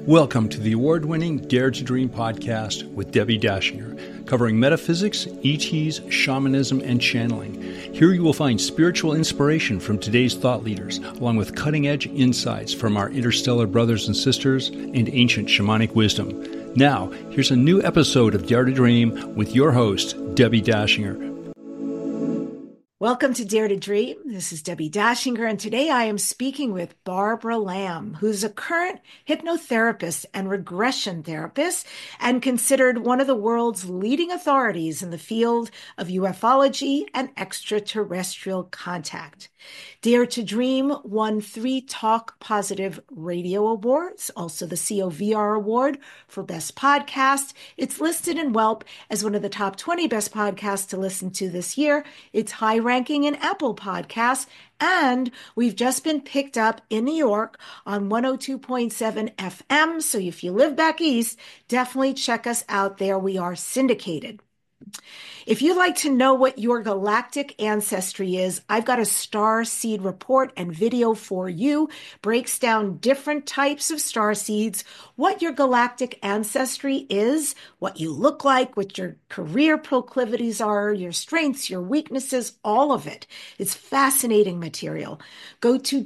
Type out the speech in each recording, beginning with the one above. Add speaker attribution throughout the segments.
Speaker 1: Welcome to the award-winning Dare to Dream podcast with Debbie Dashinger, covering metaphysics, ETs, shamanism, and channeling. Here you will find spiritual inspiration from today's thought leaders, along with cutting-edge insights from our interstellar brothers and sisters and ancient shamanic wisdom. Now, here's a new episode of Dare to Dream with your host, Debbie Dashinger.
Speaker 2: Welcome to Dare to Dream. This is Debbie Dashinger, and today I am speaking with Barbara Lamb, who's a current hypnotherapist and regression therapist and considered one of the world's leading authorities in the field of ufology and extraterrestrial contact. Dare to Dream won 3 Talk Positive Radio Awards, also the COVR Award for Best Podcast. It's listed in Welp as one of the top 20 best podcasts to listen to this year. It's high ranking in Apple Podcasts, and we've just been picked up in New York on 102.7 FM. So if you live back east, definitely check us out there. We are syndicated. If you'd like to know what your galactic ancestry is, I've got a star seed report and video for you. Breaks down different types of star seeds, what your galactic ancestry is, what you look like, what your career proclivities are, your strengths, your weaknesses, all of it. It's fascinating material. Go to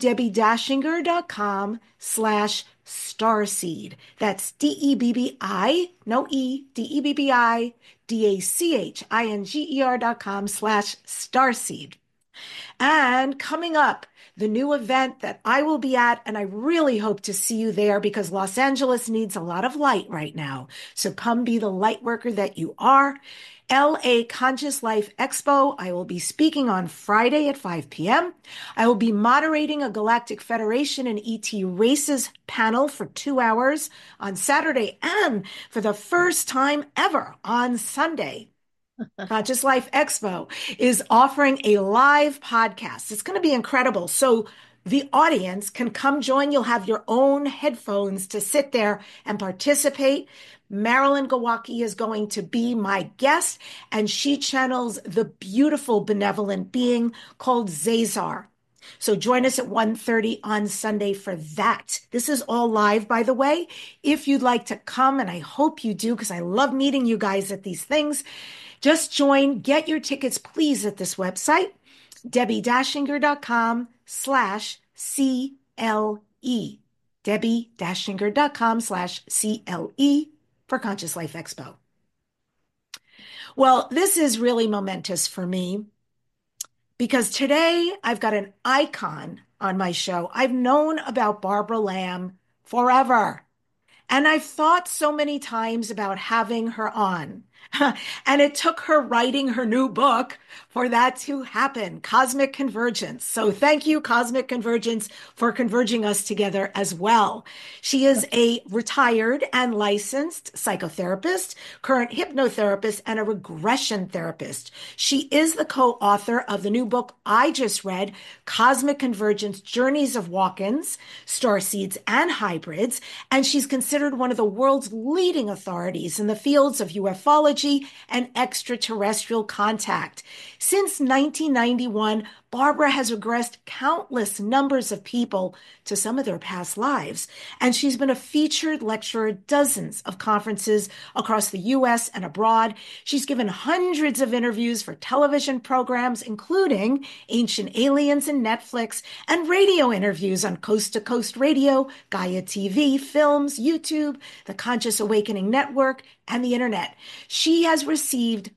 Speaker 2: debbiedashinger.com/starseed. That's DEBBI, no E, DEBBI, DACHINGER.com/starseed. And coming up, the new event that I will be at, and I really hope to see you there because Los Angeles needs a lot of light right now. So come be the light worker that you are. LA Conscious Life Expo. I will be speaking on Friday at 5 p.m. I will be moderating a Galactic Federation and ET Races panel for 2 hours on Saturday, and for the first time ever on Sunday, Conscious Life Expo is offering a live podcast. It's going to be incredible. So the audience can come join. You'll have your own headphones to sit there and participate. Marilyn Gawaki is going to be my guest, and she channels the beautiful benevolent being called Zazar. So join us at 1:30 on Sunday for that. This is all live, by the way. If you'd like to come, and I hope you do because I love meeting you guys at these things, just join. Get your tickets, please, at this website, debbiedashinger.com/CLE. debbiedashinger.com/CLE for Conscious Life Expo. Well, this is really momentous for me because today I've got an icon on my show. I've known about Barbara Lamb forever, and I've thought so many times about having her on. And it took her writing her new book for that to happen, Cosmic Convergence. So thank you, Cosmic Convergence, for converging us together as well. She is a retired and licensed psychotherapist, current hypnotherapist, and a regression therapist. She is the co-author of the new book I just read, Cosmic Convergence, Journeys of Walk-ins, Starseeds, and Hybrids. And she's considered one of the world's leading authorities in the fields of ufology and extraterrestrial contact. Since 1991, Barbara has regressed countless numbers of people to some of their past lives, and she's been a featured lecturer at dozens of conferences across the U.S. and abroad. She's given hundreds of interviews for television programs, including Ancient Aliens and Netflix, and radio interviews on Coast to Coast Radio, Gaia TV, films, YouTube, the Conscious Awakening Network, and the Internet. She has received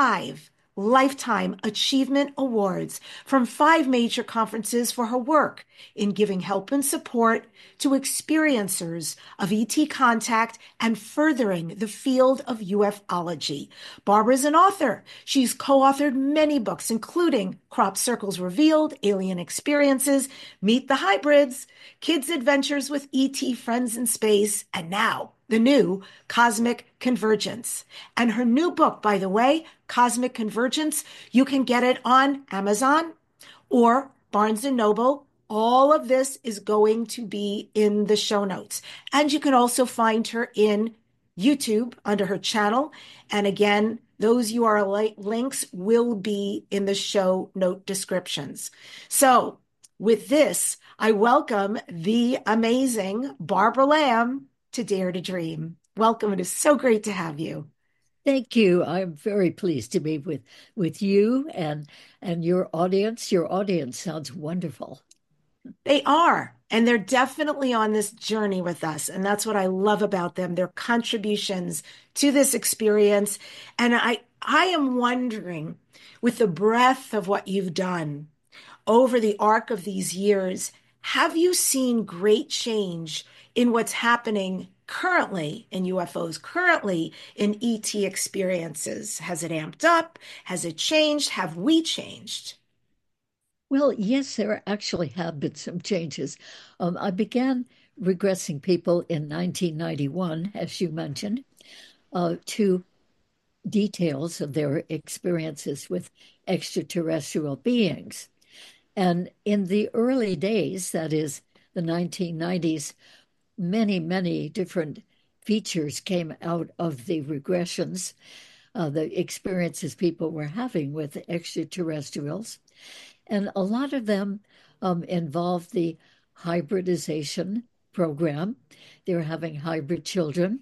Speaker 2: 5 Lifetime Achievement Awards from 5 major conferences for her work in giving help and support to experiencers of ET contact and furthering the field of ufology. Barbara is an author. She's co-authored many books, including Crop Circles Revealed, Alien Experiences, Meet the Hybrids, Kids' Adventures with ET Friends in Space, and now the new Cosmic Convergence. And her new book, by the way, Cosmic Convergence, you can get it on Amazon or Barnes & Noble. All of this is going to be in the show notes. And you can also find her in YouTube under her channel. And again, those URL links will be in the show note descriptions. So with this, I welcome the amazing Barbara Lamb to Dare to Dream. Welcome. It is so great to have you.
Speaker 3: Thank you. I'm very pleased to be with you and your audience. Your audience sounds wonderful.
Speaker 2: They are, and they're definitely on this journey with us. And that's what I love about them, their contributions to this experience. And I am wondering, with the breadth of what you've done over the arc of these years, have you seen great change in what's happening currently in UFOs, currently in ET experiences? Has it amped up? Has it changed? Have we changed?
Speaker 3: Well, yes, there actually have been some changes. I began regressing people in 1991, as you mentioned, to details of their experiences with extraterrestrial beings. And in the early days, that is the 1990s, many different features came out of the regressions, the experiences people were having with extraterrestrials. And a lot of them involved the hybridization program. They were having hybrid children.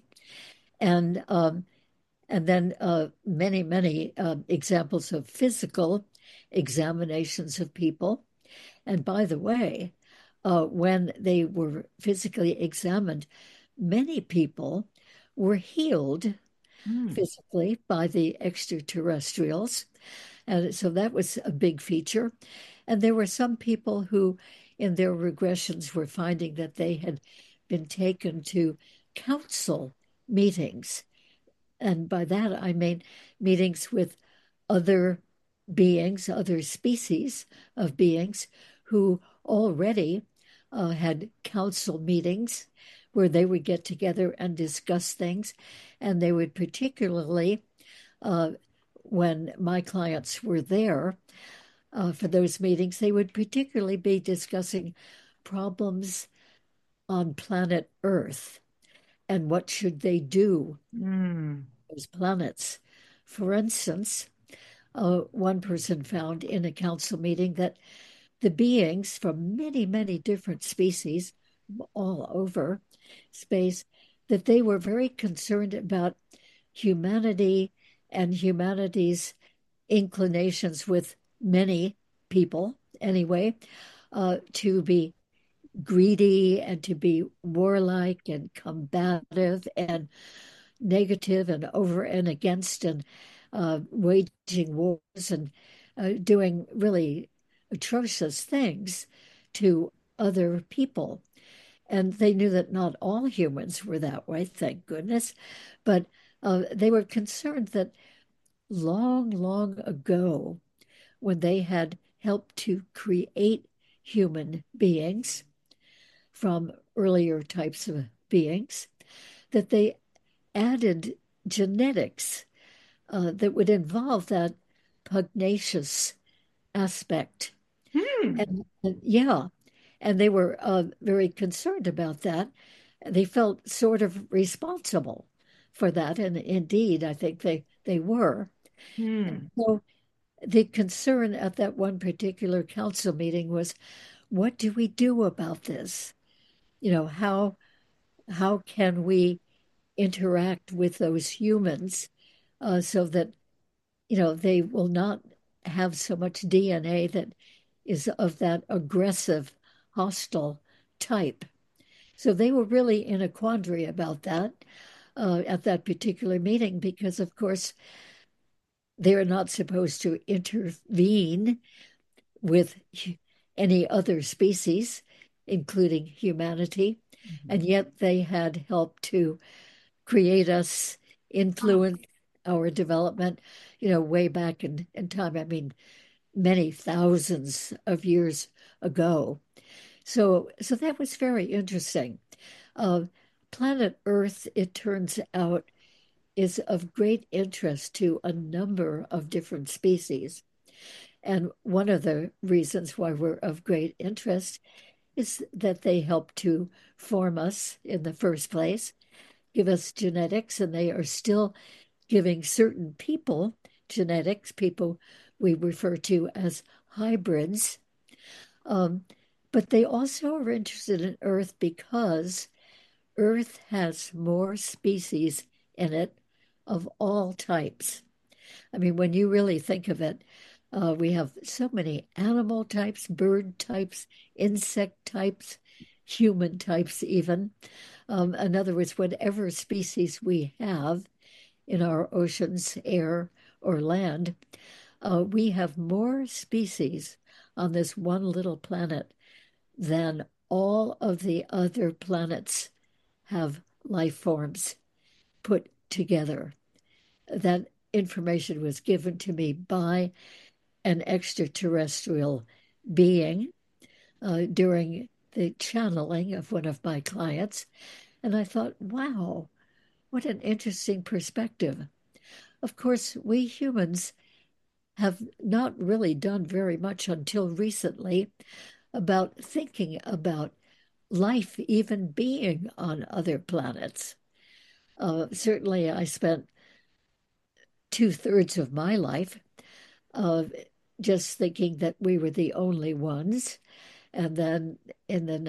Speaker 3: And then many examples of physical examinations of people. And by the way, when they were physically examined, many people were healed
Speaker 2: Hmm.
Speaker 3: physically by the extraterrestrials. And so that was a big feature. And there were some people who, in their regressions, were finding that they had been taken to council meetings. And by that, I mean meetings with other beings, other species of beings who already had council meetings where they would get together and discuss things. And they would particularly, uh, when my clients were there for those meetings, they would particularly be discussing problems on planet Earth and what should they do
Speaker 2: Hmm.
Speaker 3: with those planets. For instance, one person found in a council meeting that the beings from many different species all over space, that they were very concerned about humanity and humanity's inclinations with many people anyway, to be greedy and to be warlike and combative and negative and over and against and waging wars and doing really atrocious things to other people. And they knew that not all humans were that way, thank goodness. But they were concerned that long ago, when they had helped to create human beings from earlier types of beings, that they added genetics that would involve that pugnacious aspect.
Speaker 2: Hmm.
Speaker 3: And yeah, and they were very concerned about that. They felt sort of responsible for that, and indeed, I think they were. And
Speaker 2: Hmm.
Speaker 3: so the concern at that one particular council meeting was, what do we do about this? You know, how can we interact with those humans so that they will not have so much DNA that is of that aggressive, hostile type. So they were really in a quandary about that at that particular meeting because, of course, they're not supposed to intervene with any other species, including humanity. And yet they had helped to create us,
Speaker 2: Wow.
Speaker 3: influence our development, way back in time. I mean, many thousands of years ago. So that was very interesting. Uh, Planet Earth, it turns out, is of great interest to a number of different species. And one of the reasons why we're of great interest is that they help to form us in the first place, give us genetics, and they are still giving certain people genetics, people we refer to as hybrids. Um, but they also are interested in Earth because Earth has more species in it of all types. I mean, when you really think of it, we have so many animal types, bird types, insect types, human types, even. In other words, whatever species we have in our oceans, air, or land, we have more species on this one little planet than all of the other planets have life forms put together. That information was given to me by an extraterrestrial being during the channeling of one of my clients. And I thought, wow, what an interesting perspective. Of course, we humans have not really done very much until recently about thinking about life even being on other planets. Certainly, I spent 2/3 of my life just thinking that we were the only ones. And then in the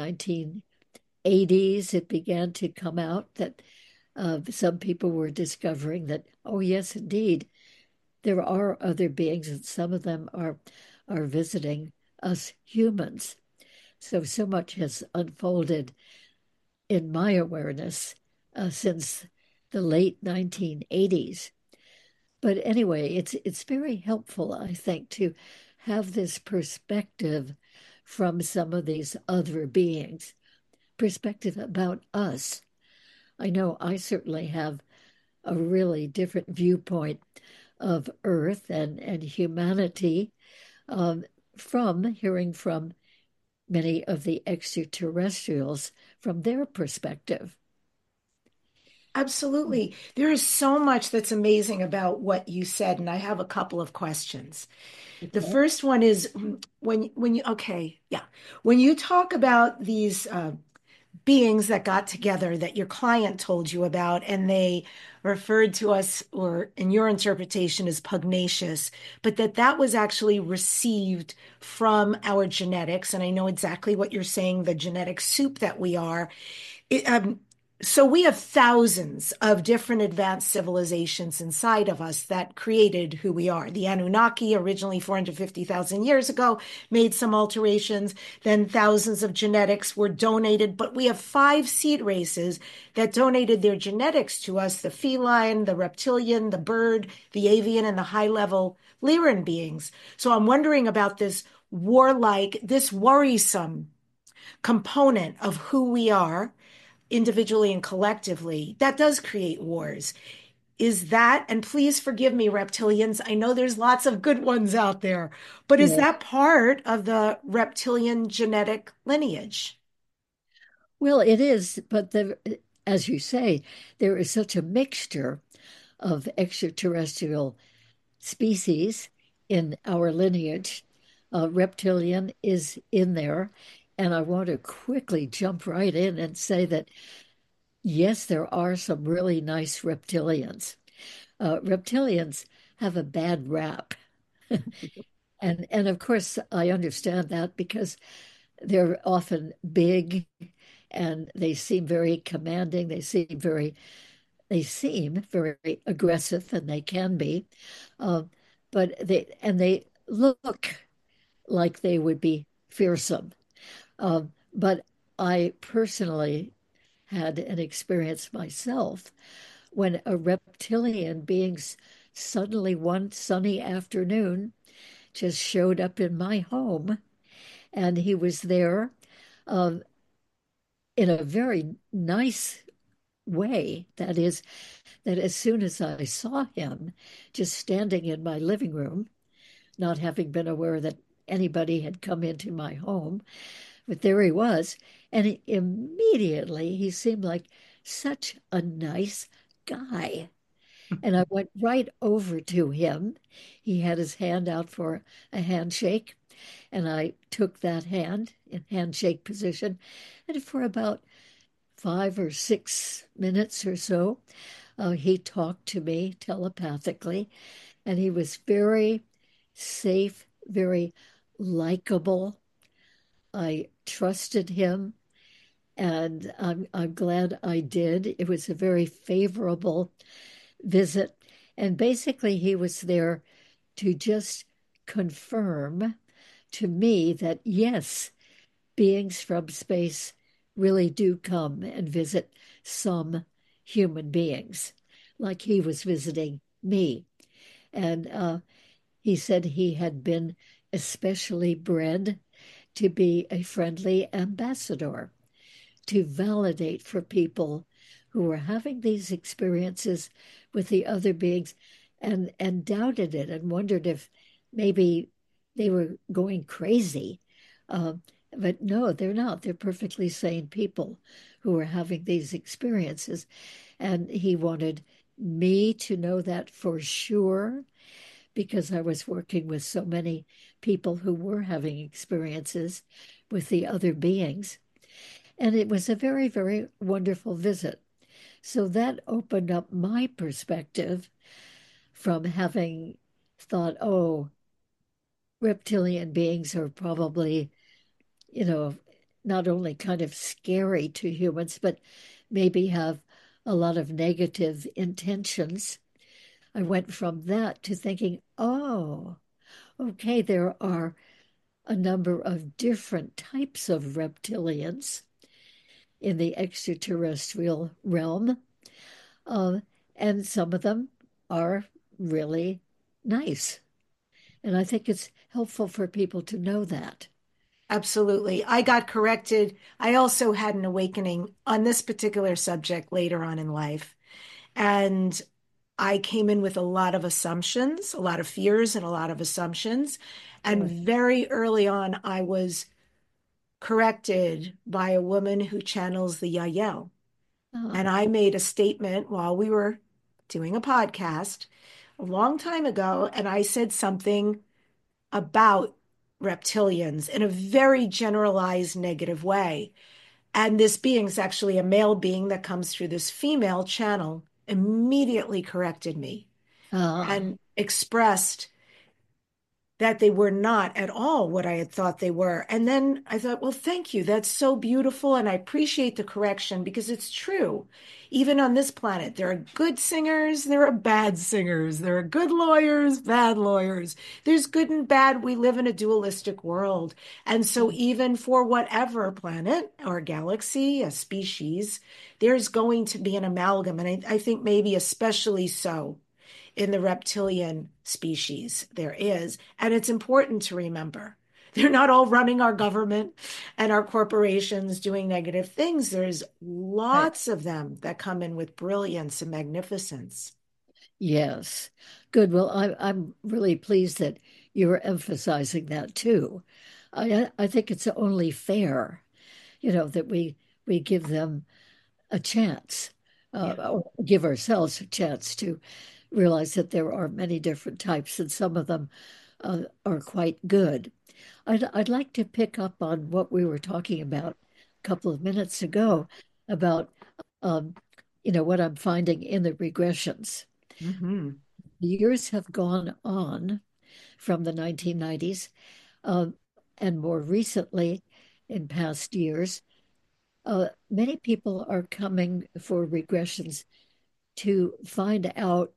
Speaker 3: 1980s, it began to come out that some people were discovering that, oh, yes, indeed, there are other beings, and some of them are visiting us humans. So much has unfolded in my awareness since the late 1980s. But anyway, it's very helpful, I think, to have this perspective from some of these other beings, perspective about us. I know I certainly have a really different viewpoint of Earth and humanity um, from hearing from many of the extraterrestrials from their perspective.
Speaker 2: Absolutely. There is so much that's amazing about what you said, and I have a couple of questions. The
Speaker 3: Okay.
Speaker 2: first one is when you okay, yeah. When you talk about these beings that got together that your client told you about, and they referred to us, or in your interpretation, as pugnacious, but that was actually received from our genetics. And I know exactly what you're saying, the genetic soup that we are. It, so we have thousands of different advanced civilizations inside of us that created who we are. The Anunnaki, originally 450,000 years ago, made some alterations. Then thousands of genetics were donated, but we have 5 seed races that donated their genetics to us: the feline, the reptilian, the bird, the avian, and the high-level Lyran beings. So I'm wondering about this warlike, this worrisome component of who we are individually and collectively, that does create wars. Is that, and please forgive me, reptilians, I know there's lots of good ones out there, but is
Speaker 3: Yeah.
Speaker 2: that part of the reptilian genetic lineage?
Speaker 3: Well, it is, but as you say, there is such a mixture of extraterrestrial species in our lineage. Reptilian is in there. And I want to quickly jump right in and say that, yes, there are some really nice reptilians. Reptilians have a bad rap. And of course, I understand that because they're often big and they seem very commanding. They seem very aggressive, and they can be. Uh, but they look like they would be fearsome. But I personally had an experience myself when a reptilian being suddenly one sunny afternoon just showed up in my home, and he was there um, in a very nice way. That is, that as soon as I saw him just standing in my living room, not having been aware that anybody had come into my home, but there he was. And immediately he seemed like such a nice guy. And I went right over to him. He had his hand out for a handshake, and I took that hand in handshake position. And for about 5 or 6 minutes or so, he talked to me telepathically, and he was very safe, very likable. I trusted him. And I'm glad I did. It was a very favorable visit. And basically, he was there to just confirm to me that yes, beings from space really do come and visit some human beings, like he was visiting me. And he said he had been especially bred to be a friendly ambassador, to validate for people who were having these experiences with the other beings and doubted it and wondered if maybe they were going crazy. Uh, but no, they're not. They're perfectly sane people who are having these experiences. And he wanted me to know that for sure because I was working with so many people who were having experiences with the other beings. And it was a very, very wonderful visit. So that opened up my perspective from having thought, oh, reptilian beings are probably, you know, not only kind of scary to humans, but maybe have a lot of negative intentions. I went from that to thinking, oh, okay, there are a number of different types of reptilians in the extraterrestrial realm. Uh, and some of them are really nice. And I think it's helpful for people to know that.
Speaker 2: Absolutely. I got corrected. I also had an awakening on this particular subject later on in life. And I came in with a lot of assumptions, a lot of fears, and a lot of assumptions. And
Speaker 3: Sure.
Speaker 2: very early on, I was corrected by a woman who channels the Yael.
Speaker 3: Ah,
Speaker 2: And I made a statement while we were doing a podcast a long time ago. And I said something about reptilians in a very generalized negative way. And this being is actually a male being that comes through this female channel, immediately corrected me
Speaker 3: ah,
Speaker 2: and expressed that they were not at all what I had thought they were. And then I thought, well, thank you. That's so beautiful. And I appreciate the correction because it's true. Even on this planet, there are good singers, there are bad singers, there are good lawyers, bad lawyers. There's good and bad. We live in a dualistic world. And so, even for whatever planet or galaxy, a species, there's going to be an amalgam. And I think maybe especially so in the reptilian species there is. And it's important to remember they're not all running our government and our corporations doing negative things. There's
Speaker 3: right.
Speaker 2: lots of them that come in with brilliance and magnificence.
Speaker 3: Yes. Good. Well, I'm really pleased that you're emphasizing that too. I think it's only fair, that we give them a chance,
Speaker 2: Yeah.
Speaker 3: or give ourselves a chance to realize that there are many different types, and some of them are quite good. I'd like to pick up on what we were talking about a couple of minutes ago about, um, what I'm finding in the regressions.
Speaker 2: Mm-hmm.
Speaker 3: Years have gone on from the 1990s, uh, and more recently, in past years, many people are coming for regressions to find out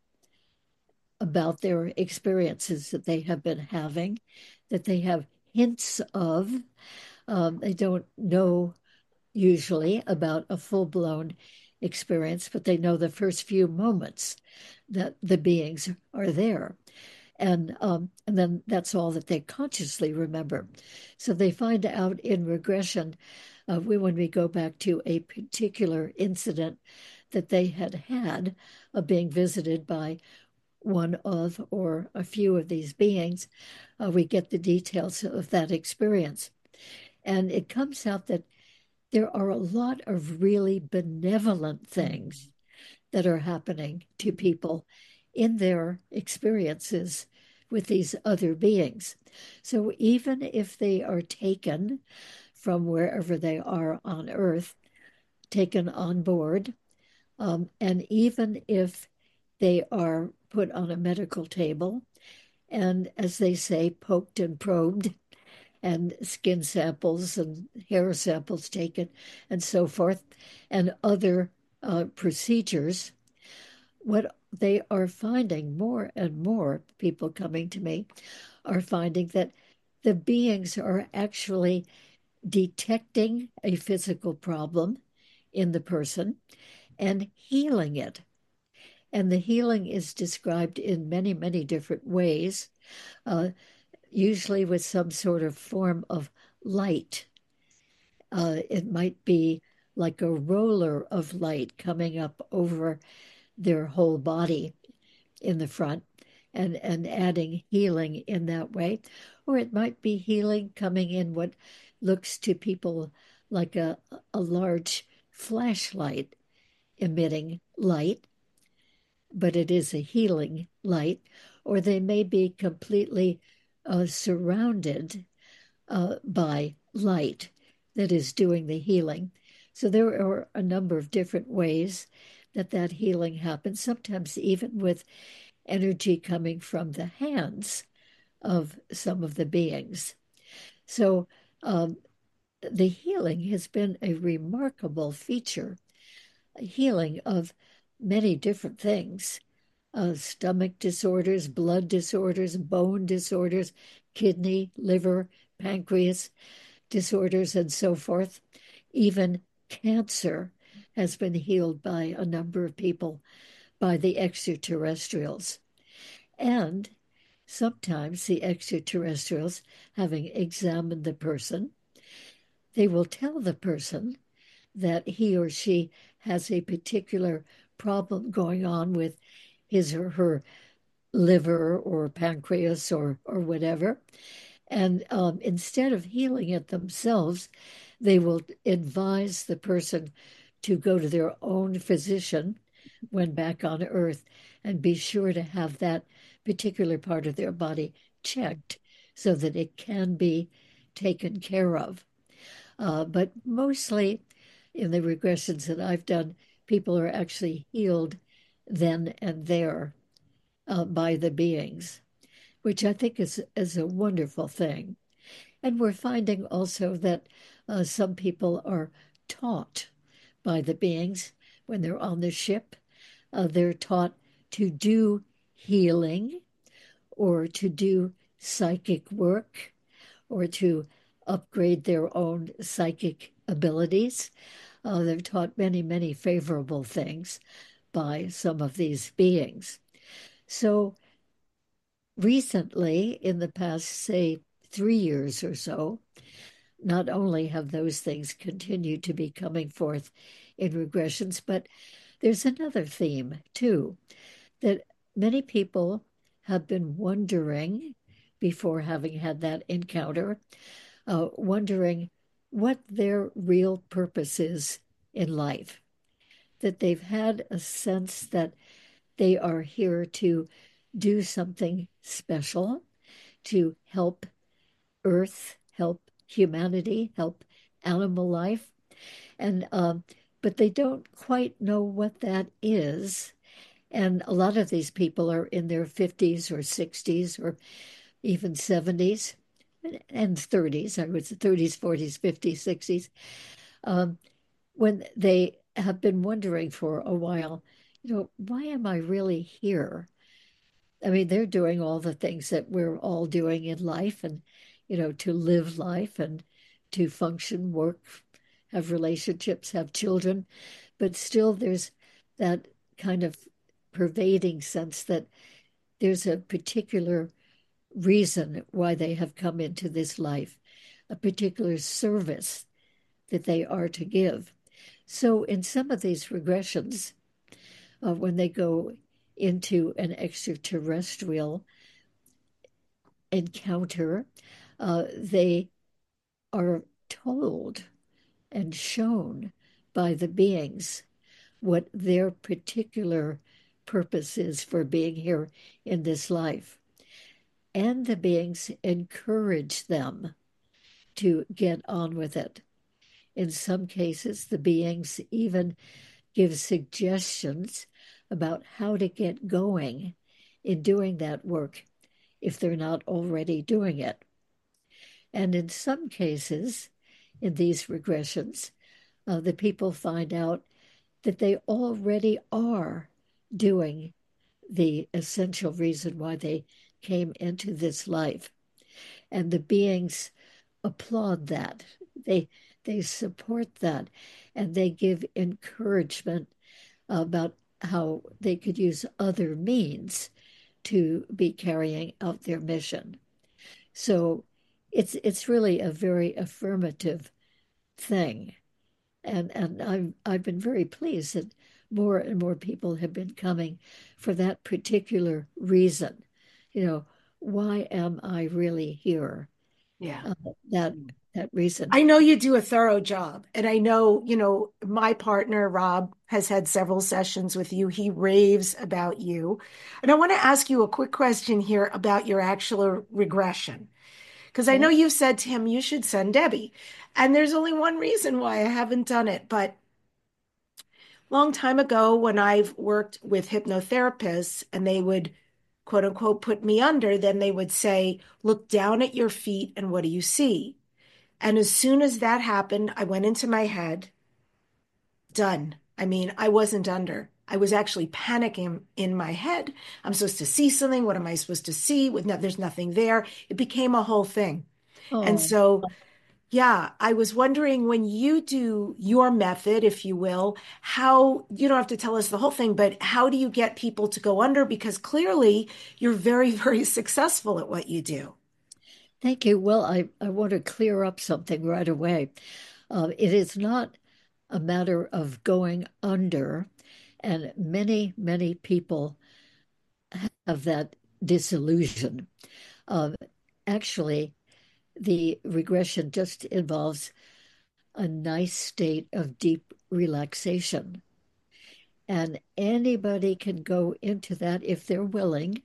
Speaker 3: about their experiences that they have been having, that they have hints of. They don't know usually about a full blown experience, but they know the first few moments that the beings are there. And then that's all that they consciously remember. So they find out in regression, when we go back to a particular incident that they had of being visited by one of or a few of these beings, we get the details of that experience. And it comes out that there are a lot of really benevolent things that are happening to people in their experiences with these other beings. So even if they are taken from wherever they are on Earth, taken on board, and even if they are put on a medical table and, as they say, poked and probed and skin samples and hair samples taken and so forth, and other procedures, what they are finding more and more, people coming to me are finding that the beings are actually detecting a physical problem in the person and healing it. And the healing is described in many, many different ways, usually with some sort of form of light. It might be like a roller of light coming up over their whole body in the front and adding healing in that way. Or it might be healing coming in what looks to people like a large flashlight emitting light, but it is a healing light. Or they may be completely surrounded by light that is doing the healing. So there are a number of different ways that healing happens, sometimes even with energy coming from the hands of some of the beings. So the healing has been a remarkable feature, a healing of many different things. Stomach disorders, blood disorders, bone disorders, kidney, liver, pancreas disorders, and so forth. Even cancer has been healed by a number of people, by the extraterrestrials. And sometimes the extraterrestrials, having examined the person, they will tell the person that he or she has a particular problem going on with his or her liver or pancreas or whatever. And instead of healing it themselves, they will advise the person to go to their own physician when back on Earth and be sure to have that particular part of their body checked so that it can be taken care of. But mostly in the regressions that I've done, people are actually healed then and there by the beings, which I think is a wonderful thing. And we're finding also that some people are taught by the beings when they're on the ship. They're taught to do healing or to do psychic work or to upgrade their own psychic abilities. They're taught many, many favorable things by some of these beings. So recently, in the past, say, 3 years or so, not only have those things continued to be coming forth in regressions, but there's another theme too, that many people have been wondering before having had that encounter, wondering what their real purpose is in life, that they've had a sense that they are here to do something special, to help Earth, help humanity, help animal life, and but they don't quite know what that is. And a lot of these people are in their 50s or 60s or even 70s and 30s. I would say 30s, 40s, 50s, 60s, when they have been wondering for a while, why am I really here? I mean, they're doing all the things that we're all doing in life and, to live life and to function, work, have relationships, have children. But still, there's that kind of pervading sense that there's a particular reason why they have come into this life, a particular service that they are to give. So, in some of these regressions, when they go into an extraterrestrial encounter, they are told and shown by the beings what their particular purpose is for being here in this life. And the beings encourage them to get on with it. In some cases, the beings even give suggestions about how to get going in doing that work if they're not already doing it. And in some cases, in these regressions, the people find out that they already are doing the essential reason why they came into this life. And the beings applaud that. They they support that, and they give encouragement about how they could use other means to be carrying out their mission. So it's really a very affirmative thing. And I've been very pleased that more and more people have been coming for that particular reason. You know, why am I really here?
Speaker 2: Yeah.
Speaker 3: That that reason.
Speaker 2: I know you do a thorough job. And I know, my partner, Rob, has had several sessions with you. He raves about you. And I want to ask you a quick question here about your actual regression. Because I know
Speaker 3: Yeah.
Speaker 2: you've said to him, you should send Debbie. And there's only one reason why I haven't done it. But long time ago, when I've worked with hypnotherapists and they would quote unquote put me under, then they would say, look down at your feet and what do you see? And as soon as that happened, I went into my head, done. I mean, I wasn't under. I was actually panicking in my head. I'm supposed to see something. What am I supposed to see? There's nothing there. It became a whole thing. And
Speaker 3: Oh,
Speaker 2: so, yeah, I was wondering when you do your method, if you will, how you don't have to tell us the whole thing, but how do you get people to go under? Because clearly you're very, very successful at what you do.
Speaker 3: thank you. Well, I want to clear up something right away. It is not a matter of going under, and many people have that disillusion. Um, Actually, the regression just involves a nice state of deep relaxation. And anybody can go into that if they're willing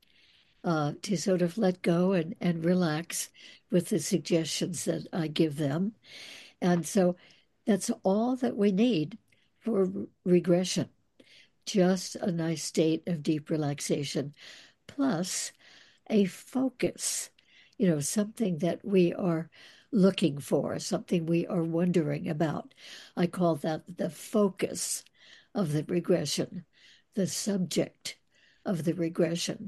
Speaker 3: to sort of let go and relax with the suggestions that I give them. And so that's all that we need for regression, just a nice state of deep relaxation, plus a focus, something that we are looking for, something we are wondering about. I call that the focus of the regression, the subject of the regression.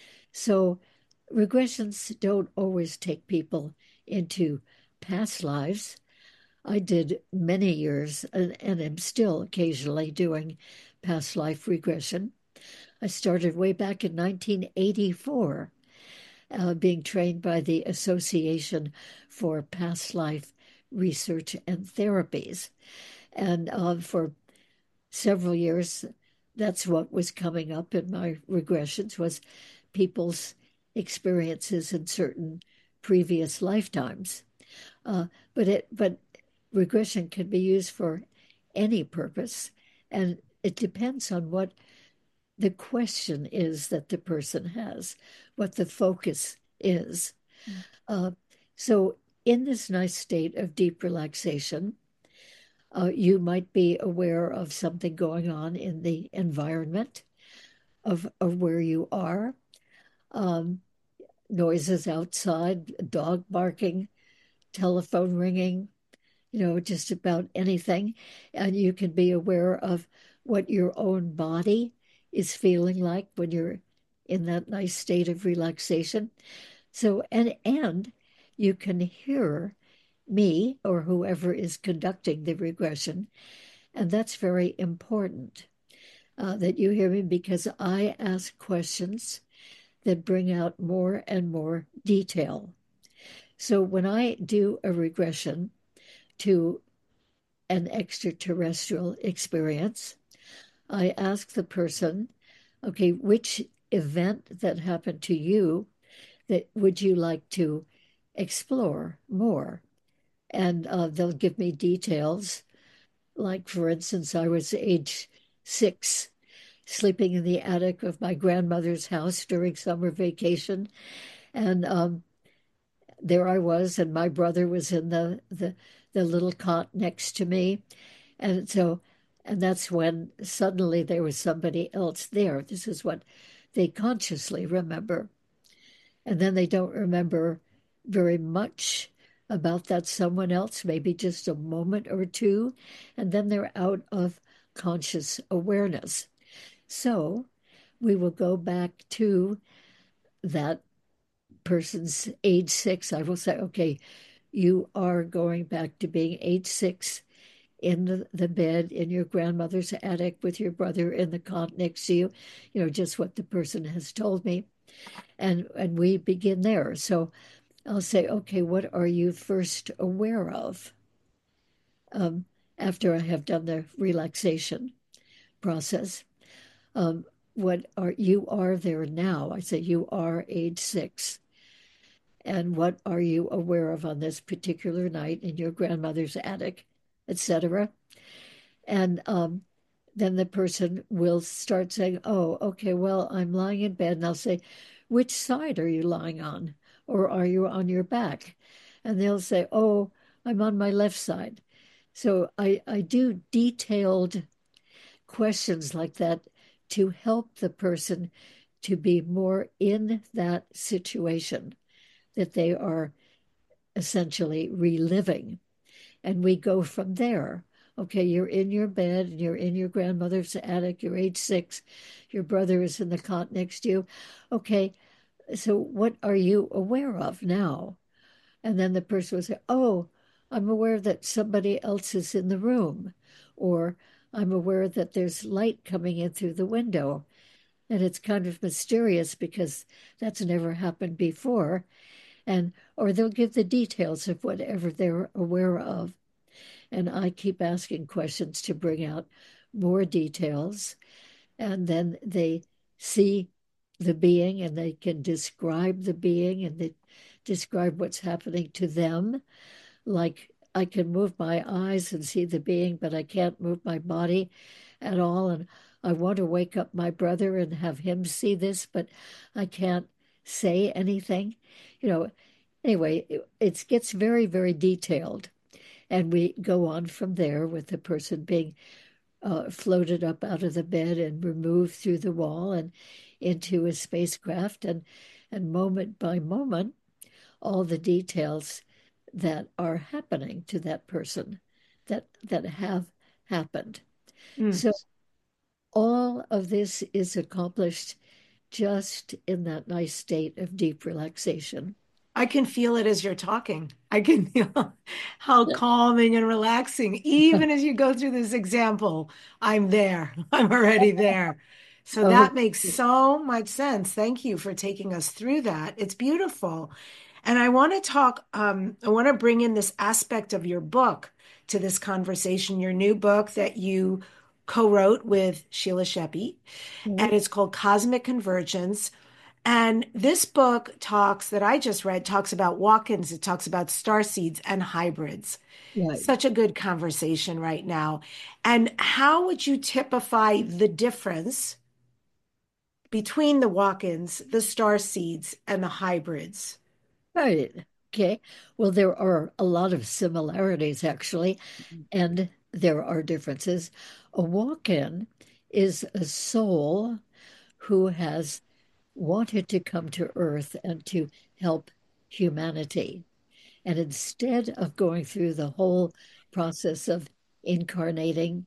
Speaker 3: So regressions don't always take people into past lives. I did many years and am still occasionally doing past life regression. I started way back in 1984, being trained by the Association for Past Life Research and Therapies. And for several years, that's what was coming up in my regressions was people's experiences in certain previous lifetimes. Uh, but regression can be used for any purpose, and it depends on what the question is that the person has, what the focus is. Uh, so, in this nice state of deep relaxation, you might be aware of something going on in the environment of where you are. Um, Noises outside, dog barking, telephone ringing, just about anything. And you can be aware of what your own body is feeling like when you're in that nice state of relaxation. So, and you can hear me or whoever is conducting the regression. And that's very important that you hear me because I ask questions that bring out more and more detail. So when I do a regression to an extraterrestrial experience, I ask the person, okay, which event that happened to you that would you like to explore more? And they'll give me details. Like, for instance, I was age 6, sleeping in the attic of my grandmother's house during summer vacation. And there I was, and my brother was in the little cot next to me. And so, and that's when suddenly there was somebody else there. This is what they consciously remember. And then they don't remember very much about that someone else, maybe just a moment or two, and then they're out of conscious awareness. So we will go back to that person's age 6. I will say, okay, you are going back to being age 6 in the bed in your grandmother's attic with your brother in the cot next to you, just what the person has told me. And we begin there. So I'll say, okay, what are you first aware of? After I have done the relaxation process. What are there now? I say, you are age 6. And what are you aware of on this particular night in your grandmother's attic, etc.? And then the person will start saying, oh, okay, well, I'm lying in bed. And I'll say, which side are you lying on? Or are you on your back? And they'll say, oh, I'm on my left side. So I do detailed questions like that to help the person to be more in that situation that they are essentially reliving. And we go from there. Okay, you're in your bed and you're in your grandmother's attic, you're age 6, your brother is in the cot next to you. Okay, so what are you aware of now? And then the person will say, oh, I'm aware that somebody else is in the room, or I'm aware that there's light coming in through the window. And it's kind of mysterious because that's never happened before. Or they'll give the details of whatever they're aware of. And I keep asking questions to bring out more details. And then they see the being and they can describe the being and they describe what's happening to them. Like I can move my eyes and see the being, but I can't move my body at all. And I want to wake up my brother and have him see this, but I can't say anything. Anyway, it gets very, very detailed. And we go on from there with the person being floated up out of the bed and removed through the wall and into a spacecraft. And moment by moment, all the details that are happening to that person that have happened. So all of this is accomplished just in that nice state of deep relaxation.
Speaker 2: I can feel it as you're talking. I can feel how calming and relaxing. Even as you go through this example, I'm there. I'm already there. So
Speaker 3: Oh,
Speaker 2: that makes so much sense. Thank you for taking us through that. It's beautiful. And I want to talk, I want to bring in this aspect of your book to this conversation, your new book that you co-wrote with Sheila Sheppy, and it's called Cosmic Convergence. And this book that I just read talks about walk-ins, it talks about star seeds and hybrids.
Speaker 3: right.
Speaker 2: Such a good conversation right now. And how would you typify the difference between the walk-ins, the star seeds, and the hybrids?
Speaker 3: Right. Okay. Well, there are a lot of similarities, actually, and there are differences. A walk-in is a soul who has wanted to come to Earth and to help humanity. And instead of going through the whole process of incarnating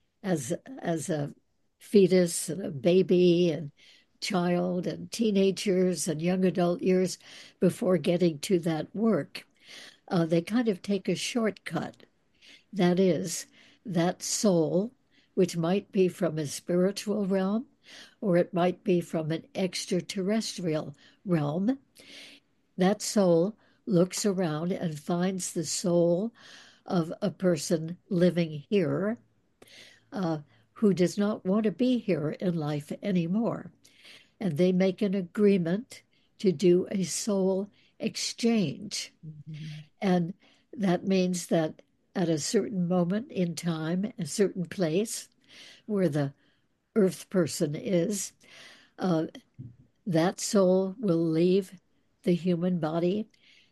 Speaker 3: as a fetus and a baby and child and teenagers and young adult years before getting to that work, they kind of take a shortcut. That is, that soul, which might be from a spiritual realm or it might be from an extraterrestrial realm, that soul looks around and finds the soul of a person living here uh, who does not want to be here in life anymore. And they make an agreement to do a soul exchange. And that means that at a certain moment in time, a certain place where the earth person is, uh, that soul will leave the human body,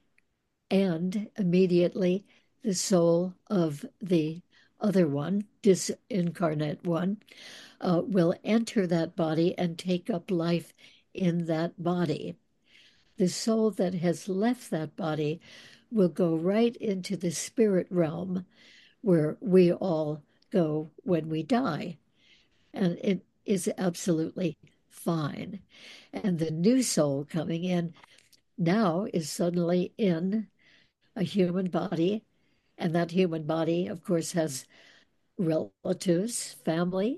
Speaker 3: and immediately the soul of the other one, disincarnate one, will enter that body and take up life in that body. the soul that has left that body will go right into the spirit realm where we all go when we die. And it is absolutely fine. And the new soul coming in now is suddenly in a human body. And that human body, of course, has relatives, family,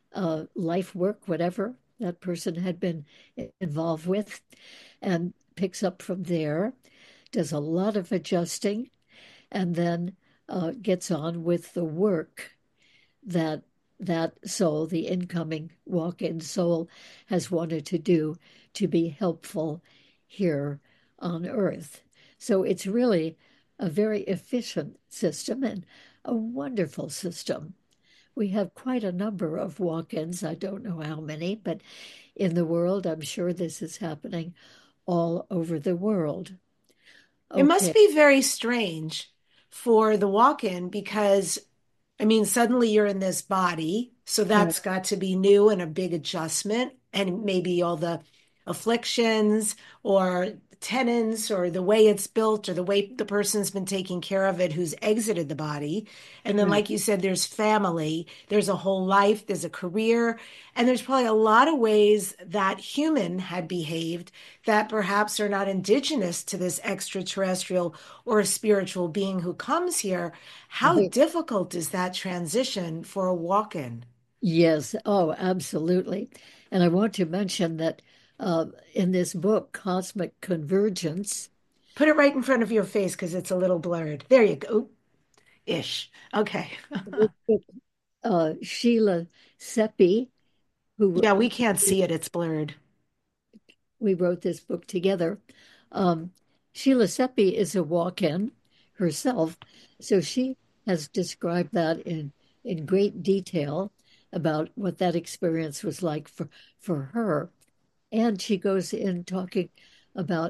Speaker 3: life work, whatever that person had been involved with, and picks up from there, does a lot of adjusting, and then gets on with the work that that soul, the incoming walk-in soul, has wanted to do to be helpful here on Earth. So it's really a very efficient system and a wonderful system. We have quite a number of walk-ins. I don't know how many, but in the world, I'm sure this is happening all over the world.
Speaker 2: It must
Speaker 3: Okay.
Speaker 2: be very strange for the walk-in because, I mean, suddenly you're in this body, so
Speaker 3: Right.
Speaker 2: that's got to be new and a big adjustment, and maybe all the afflictions or tenants or the way it's built or the way the person's been taking care of it who's exited the body. And then,
Speaker 3: Right.
Speaker 2: like you said, there's family, there's a whole life, there's a career, and there's probably a lot of ways that human had behaved that perhaps are not indigenous to this extraterrestrial or spiritual being who comes here. How
Speaker 3: Right.
Speaker 2: difficult is that transition for a walk-in?
Speaker 3: Yes. Oh, absolutely. And I want to mention that in this book, Cosmic Convergence,
Speaker 2: Put it right in front of your face because it's a little blurred. There you go. Ish. Okay.
Speaker 3: this book, Sheila Seppi, who
Speaker 2: Yeah, we can't see it. It's blurred.
Speaker 3: we wrote this book together. Um, Sheila Seppi is a walk-in herself, so she has described that in great detail about what that experience was like for her. And she goes in talking about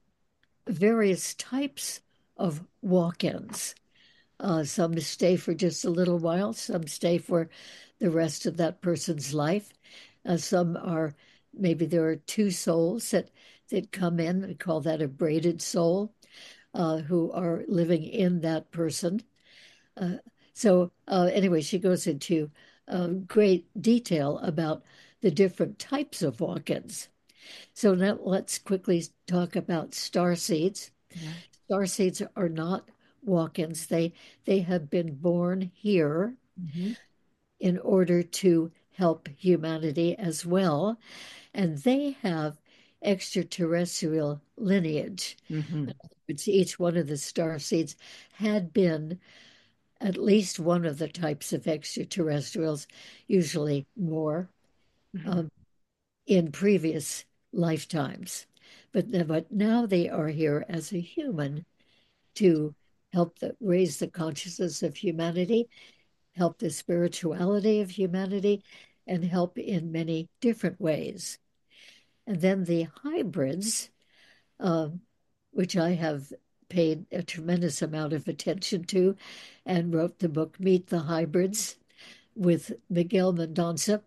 Speaker 3: various types of walk-ins. Some stay for just a little while, some stay for the rest of that person's life. Some are maybe there are two souls that come in. We call that a braided soul, who are living in that person. Uh, so anyway, she goes into great detail about the different types of walk-ins. So now let's quickly talk about star seeds.
Speaker 2: Yeah.
Speaker 3: Star seeds are not walk-ins. They have been born here
Speaker 2: Mhm.
Speaker 3: in order to help humanity as well, and they have extraterrestrial lineage. In
Speaker 2: Mhm.
Speaker 3: other words, each one of the star seeds had been at least one of the types of extraterrestrials, usually more,
Speaker 2: Mhm.
Speaker 3: um, in previous lifetimes. But now they are here as a human to help raise the consciousness of humanity, help the spirituality of humanity, and help in many different ways. And then the hybrids, um, which I have paid a tremendous amount of attention to and wrote the book Meet the Hybrids with Miguel Mendonça.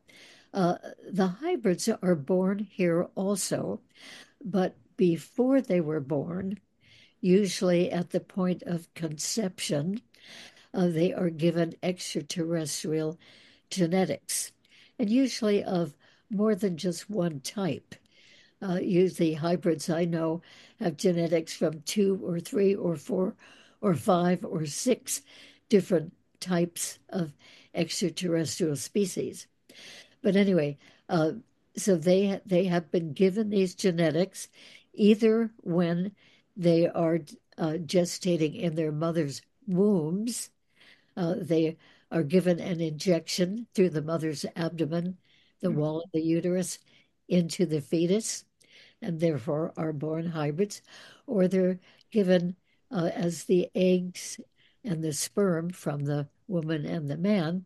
Speaker 3: The hybrids are born here also, but before they were born, usually at the point of conception, they are given extraterrestrial genetics, and usually of more than just one type. Usually, hybrids I know have genetics from two or three or four or five or six different types of extraterrestrial species. But anyway, uh, so they have been given these genetics either when they are gestating in their mother's wombs. They are given an injection through the mother's abdomen, the wall of the uterus, into the fetus, and therefore are born hybrids, or they're given as the eggs and the sperm from the woman and the man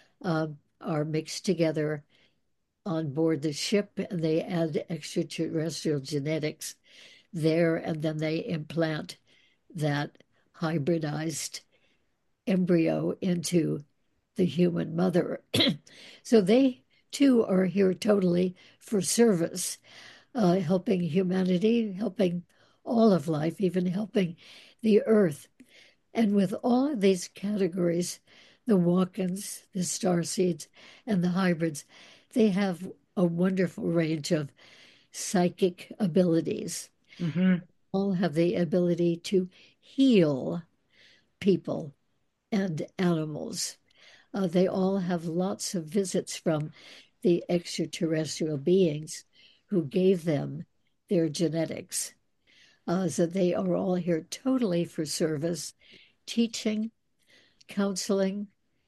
Speaker 3: are mixed together on board the ship, and they add extraterrestrial genetics there, and then they implant that hybridized embryo into the human mother. So they too are here totally for service. helping humanity, helping all of life, even helping the earth. And with all of these categories, the walk-ins, the starseeds, and the hybrids, they have a wonderful range of psychic abilities.
Speaker 2: Hmm.
Speaker 3: All have the ability to heal people and animals. They all have lots of visits from the extraterrestrial beings who gave them their genetics. So they are all here totally for service, teaching, counseling,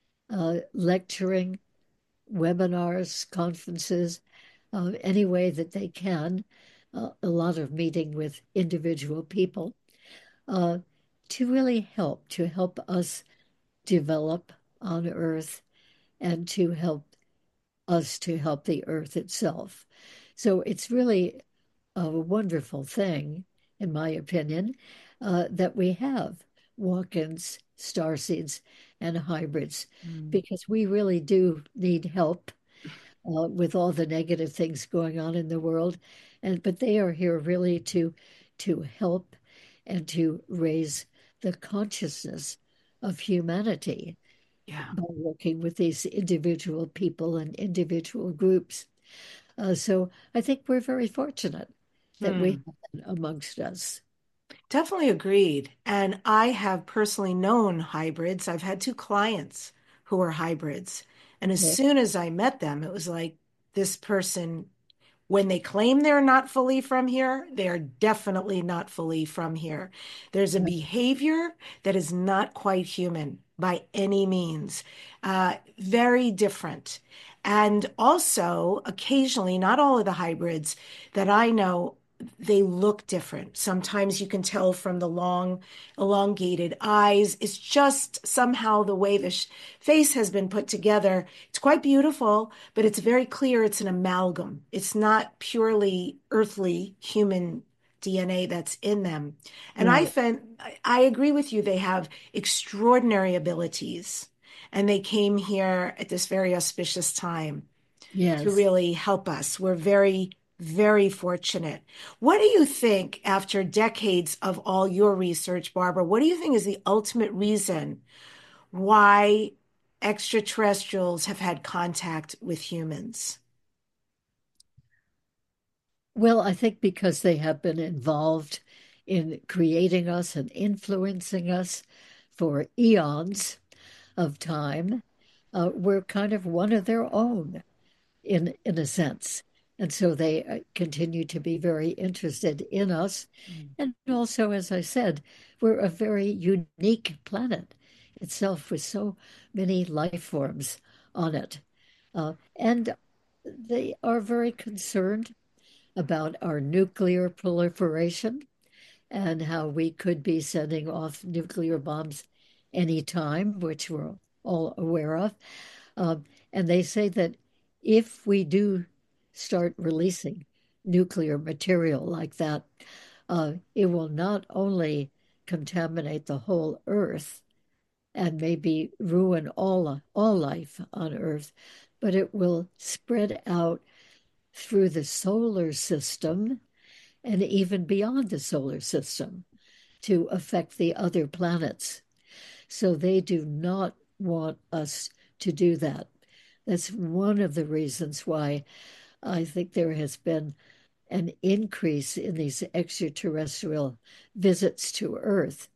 Speaker 3: lecturing, webinars, conferences, any way that they can, a lot of meeting with individual people uh, to really to help us develop on Earth and to help us to help the Earth itself. So it's really a wonderful thing, in my opinion, that we have walk-ins, starseeds, and hybrids,
Speaker 2: Mm.
Speaker 3: because we really do need help with all the negative things going on in the world, and but they are here really to help and to raise the consciousness of humanity
Speaker 2: Yeah.
Speaker 3: by working with these individual people and individual groups. So I think we're very fortunate that we
Speaker 2: Hmm.
Speaker 3: have that amongst us.
Speaker 2: Definitely agreed. And I have personally known hybrids. I've had two clients who were hybrids. And as
Speaker 3: Yeah,
Speaker 2: soon as I met them, it was like this person, when they claim they're not fully from here, they are definitely not fully from here. There's a behavior that is not quite human by any means, very different. And also, occasionally, not all of the hybrids that I know, they look different. Sometimes you can tell from the long, elongated eyes. It's just somehow the way the face has been put together. It's quite beautiful, but it's very clear it's an amalgam. It's not purely earthly human DNA that's in them. And
Speaker 3: right.
Speaker 2: I agree with you. They have extraordinary abilities, and they came here at this very auspicious time to
Speaker 3: Yes.
Speaker 2: really help us. We're very, very fortunate. What do you think, after decades of all your research, Barbara, what do you think is the ultimate reason why extraterrestrials have had contact with humans?
Speaker 3: Well, I think because they have been involved in creating us and influencing us for eons of time, we're kind of one of their own in a sense. And so they continue to be very interested in us. And also, as I said, we're a very unique planet itself with so many life forms on it. And they are very concerned about our nuclear proliferation and how we could be sending off nuclear bombs anytime, which we're all aware of. Um, and they say that if we do start releasing nuclear material like that, it will not only contaminate the whole Earth and maybe ruin all life on Earth, but it will spread out through the solar system and even beyond the solar system to affect the other planets. So they do not want us to do that. That's one of the reasons why I think there has been an increase in these extraterrestrial visits to Earth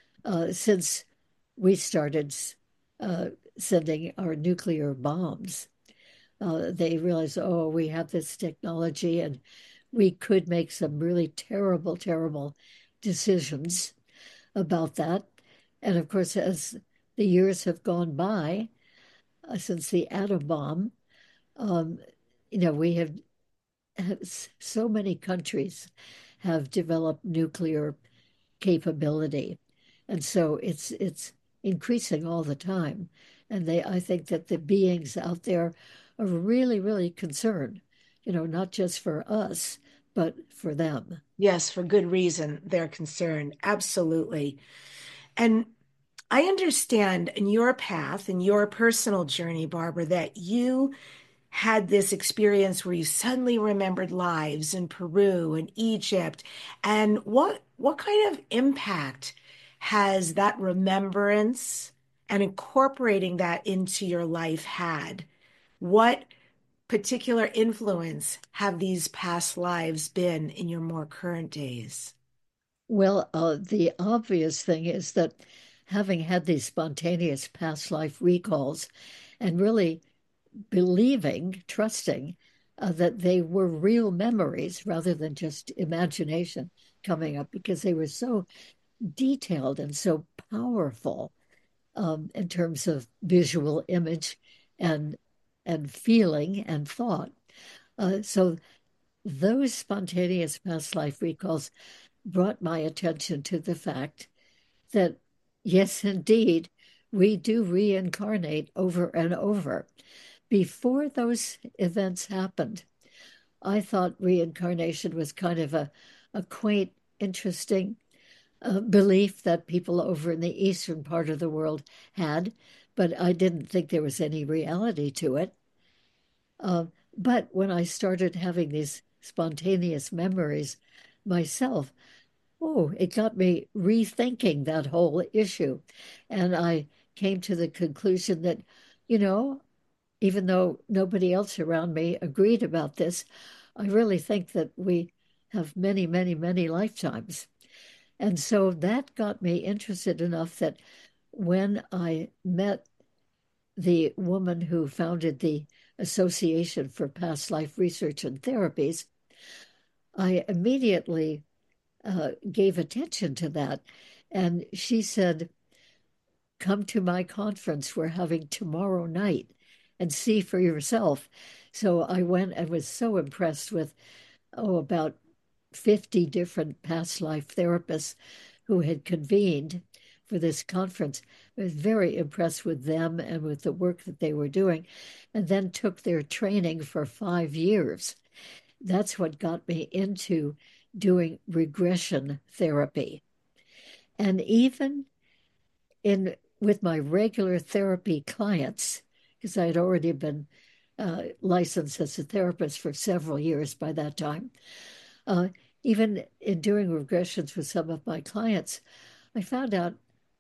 Speaker 3: since we started uh, sending our nuclear bombs. They realized, oh, we have this technology and we could make some really terrible, terrible decisions about that. And of course, as the years have gone by since the atom bomb, um, we have so many countries have developed nuclear capability, and so it's increasing all the time. And I think that the beings out there are really, really concerned, not just for us, but for them.
Speaker 2: Yes, for good reason, they're concerned. Absolutely. And I understand in your path, in your personal journey, Barbara, that you had this experience where you suddenly remembered lives in Peru and Egypt. And what kind of impact has that remembrance and incorporating that into your life had? What particular influence have these past lives been in your more current days?
Speaker 3: Well, the obvious thing is that having had these spontaneous past life recalls and really believing, trusting that they were real memories rather than just imagination coming up because they were so detailed and so powerful in terms of visual image and feeling and thought. So those spontaneous past life recalls brought my attention to the fact that, yes, indeed, we do reincarnate over and over. Before those events happened, I thought reincarnation was kind of a quaint, interesting belief that people over in the eastern part of the world had, but I didn't think there was any reality to it. Uh, but when I started having these spontaneous memories myself, oh, it got me rethinking that whole issue. And I came to the conclusion that, you know, even though nobody else around me agreed about this, I really think that we have many, many, many lifetimes. And so that got me interested enough that when I met the woman who founded the Association for Past Life Research and Therapies, I immediately gave attention to that. And she said, come to my conference we're having tomorrow night and see for yourself. So I went and was so impressed with, about 50 different past life therapists who had convened for this conference. I was very impressed with them and with the work that they were doing, and then took their training for 5 years. That's what got me into doing regression therapy. And even in with my regular therapy clients, because I had already been licensed as a therapist for several years by that time, even in doing regressions with some of my clients, I found out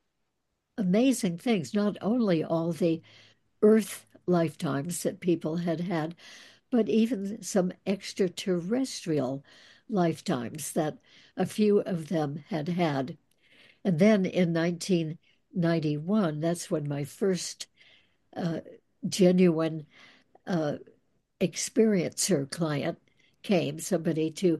Speaker 3: amazing things, not only all the Earth lifetimes that people had had, but even some extraterrestrial lifetimes that a few of them had had. And then in 1991, that's when my first genuine experiencer client came, somebody to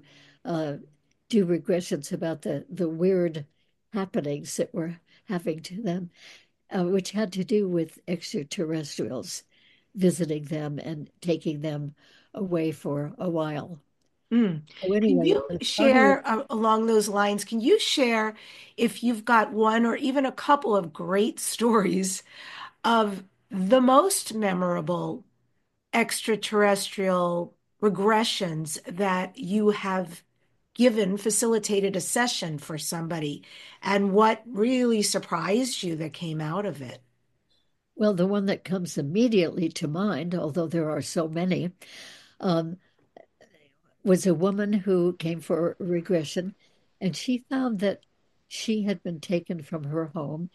Speaker 3: do regressions about the weird happenings that were happening to them, which had to do with extraterrestrials visiting them and taking them away for a while.
Speaker 2: Mm.
Speaker 3: So
Speaker 2: Can
Speaker 3: anyway,
Speaker 2: you share along those lines? Can you share if you've got one or even a couple of great stories of the most memorable extraterrestrial regressions that you have facilitated a session for somebody, and what really surprised you that came out of it?
Speaker 3: well, the one that comes immediately to mind, although there are so many, um, was a woman who came for regression, and she found that she had been taken from her home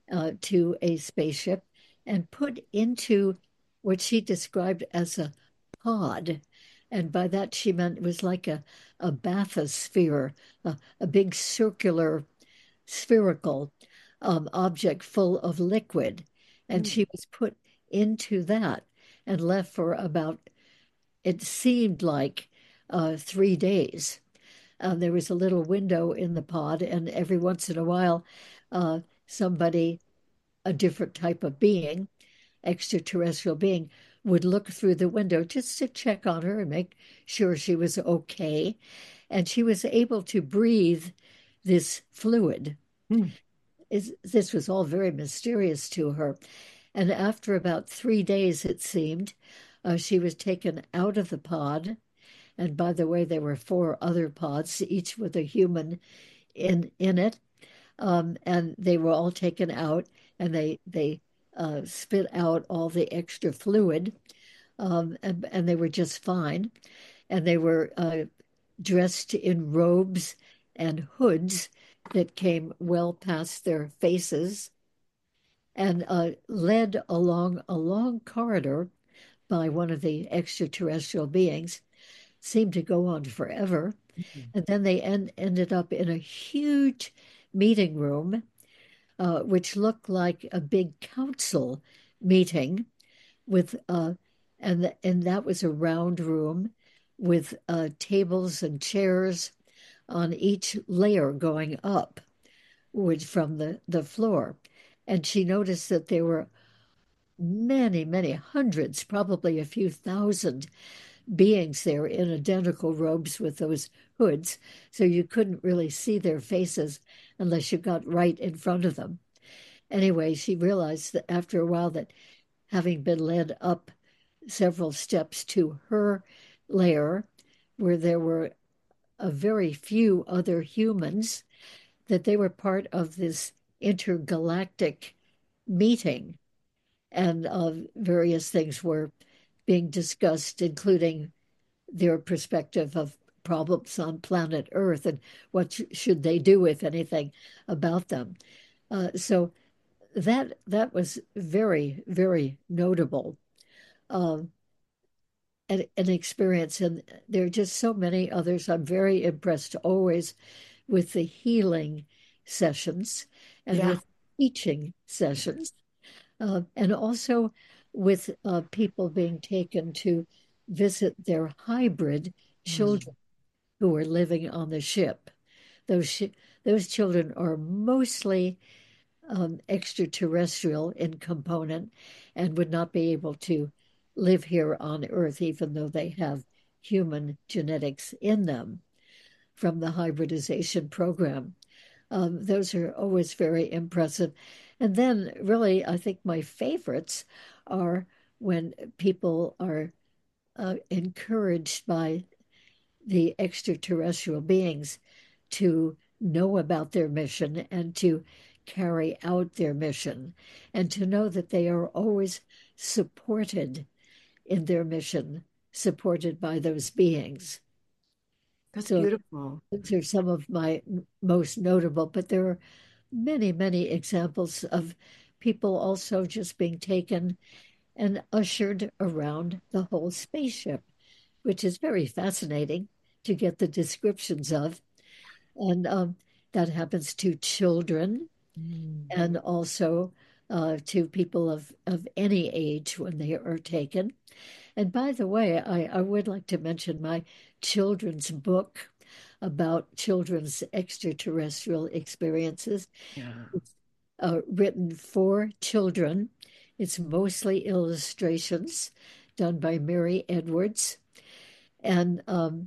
Speaker 3: to a spaceship and put into what she described as a pod. And by that she meant it was like a bathysphere, a big circular, spherical object full of liquid. And
Speaker 2: Mm.
Speaker 3: she was put into that and left for about, it seemed like 3 days. There was a little window in the pod, and every once in a while, somebody, a different type of being, extraterrestrial being, would look through the window just to check on her and make sure she was okay. And she was able to breathe this fluid.
Speaker 2: Mm.
Speaker 3: This was all very mysterious to her. And after about 3 days, it seemed, she was taken out of the pod. And by the way, there were 4 other pods, each with a human in it. And they were all taken out, and they spit out all the extra fluid. and they were just fine. And they were dressed in robes and hoods that came well past their faces, and led along a long corridor by one of the extraterrestrial beings. Seemed to go on forever. And then they ended up in a huge meeting room, which looked like a big council meeting with, and that was a round room with tables and chairs on each layer going up from the floor. And she noticed that there were many, many hundreds, probably a few thousand beings there in identical robes with those hoods. So you couldn't really see their faces unless you got right in front of them. Anyway, she realized that after a while that having been led up several steps to her lair, where there were a very few other humans, that they were part of this intergalactic meeting, and various things were being discussed, including their perspective of problems on planet Earth and what should they do, if anything, about them. So that was very, very notable, an experience. And there are just so many others. I'm very impressed always with the healing sessions and with teaching sessions, and also with people being taken to visit their hybrid children who are living on the ship. Those children are mostly extraterrestrial in component and would not be able to live here on Earth, even though they have human genetics in them from the hybridization program. Those are always very impressive. And then, really, I think my favorites are when people are encouraged by the extraterrestrial beings to know about their mission and to carry out their mission, and to know that they are always supported in their mission, supported by those beings.
Speaker 2: That's beautiful.
Speaker 3: Those are some of my most notable, but there are many, many examples of people also just being taken and ushered around the whole spaceship, which is very fascinating to get the descriptions of. And that happens to children and also to people of any age when they are taken. And by the way, I would like to mention my children's book about children's extraterrestrial experiences. It's written for children. It's mostly illustrations done by Mary Edwards. And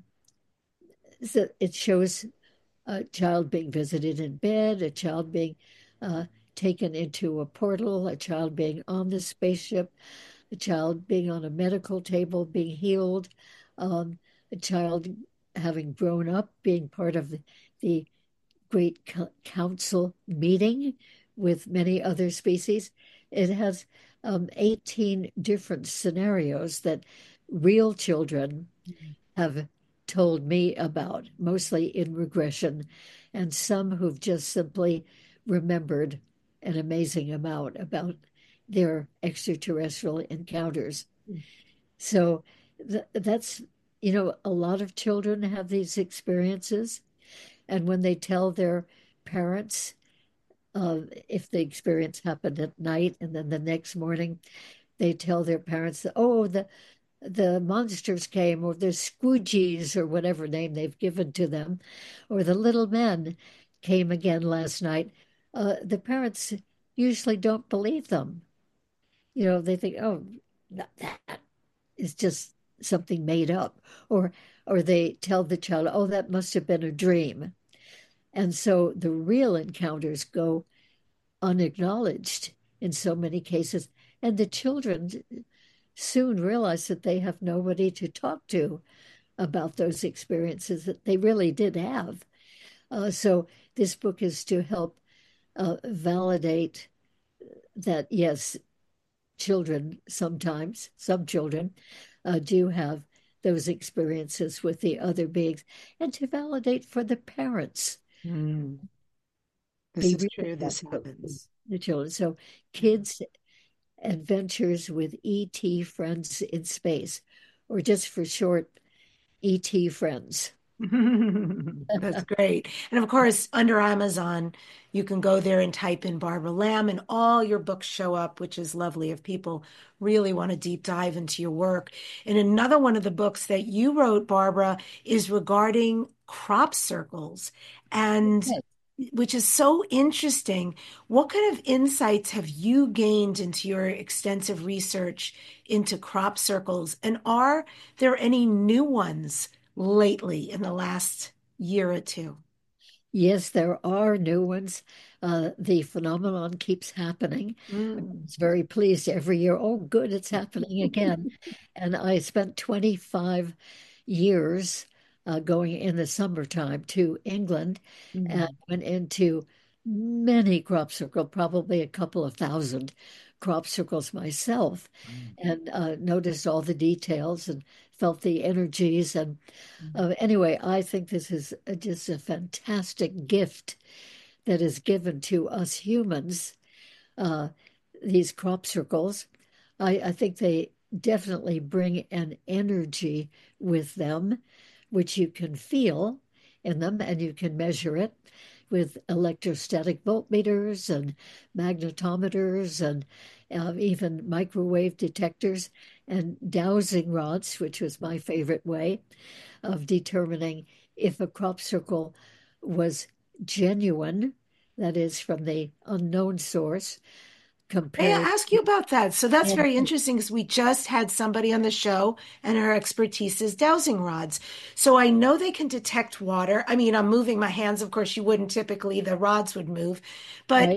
Speaker 3: so it shows a child being visited in bed, a child being taken into a portal, a child being on the spaceship, a child being on a medical table, being healed, a child having grown up, being part of the great council meeting with many other species. It has 18 different scenarios that real children have told me about, mostly in regression, and some who've just simply remembered an amazing amount about their extraterrestrial encounters. So that's, a lot of children have these experiences. And when they tell their parents, if the experience happened at night and then the next morning, they tell their parents that, oh, the monsters came, or the squoogies, or whatever name they've given to them, or the little men came again last night. The parents usually don't believe them. They think, oh, that is just something made up, or they tell the child, oh, that must have been a dream. And so the real encounters go unacknowledged in so many cases. And the children soon realize that they have nobody to talk to about those experiences that they really did have. So this book is to help validate that, yes, children sometimes, some children do have those experiences with the other beings, and to validate for the parents.
Speaker 2: Mm. This
Speaker 3: Be
Speaker 2: is
Speaker 3: real
Speaker 2: true.
Speaker 3: about
Speaker 2: This happens.
Speaker 3: the children. So kids' adventures with ET friends in space, or just for short, ET friends.
Speaker 2: That's great. And of course, under Amazon, you can go there and type in Barbara Lamb, and all your books show up, which is lovely if people really want to deep dive into your work. And another one of the books that you wrote, Barbara, is regarding crop circles, and
Speaker 3: Yes.
Speaker 2: which is so interesting. What kind of insights have you gained into your extensive research into crop circles? And are there any new ones lately in the last year or two?
Speaker 3: Yes, there are new ones. The phenomenon keeps happening. I
Speaker 2: Mm.
Speaker 3: was very pleased every year. Oh, good, it's happening again. And I spent 25 years going in the summertime to England and
Speaker 2: Mm.
Speaker 3: went into many crop circles, probably a couple of thousand crop circles myself, and noticed all the details and felt the energies. And anyway, I think this is just a fantastic gift that is given to us humans, uh, these crop circles. I think they definitely bring an energy with them, which you can feel in them and you can measure it with electrostatic voltmeters and magnetometers and even microwave detectors and dowsing rods, which was my favorite way of determining if a crop circle was genuine, that is, from the unknown source,
Speaker 2: May I
Speaker 3: compared.
Speaker 2: ask you about that? So that's
Speaker 3: And
Speaker 2: very interesting because we just had somebody on the show and her expertise is dowsing rods. So I know they can detect water. I mean, I'm moving my hands. Of course, you wouldn't typically, the rods would move. But
Speaker 3: right,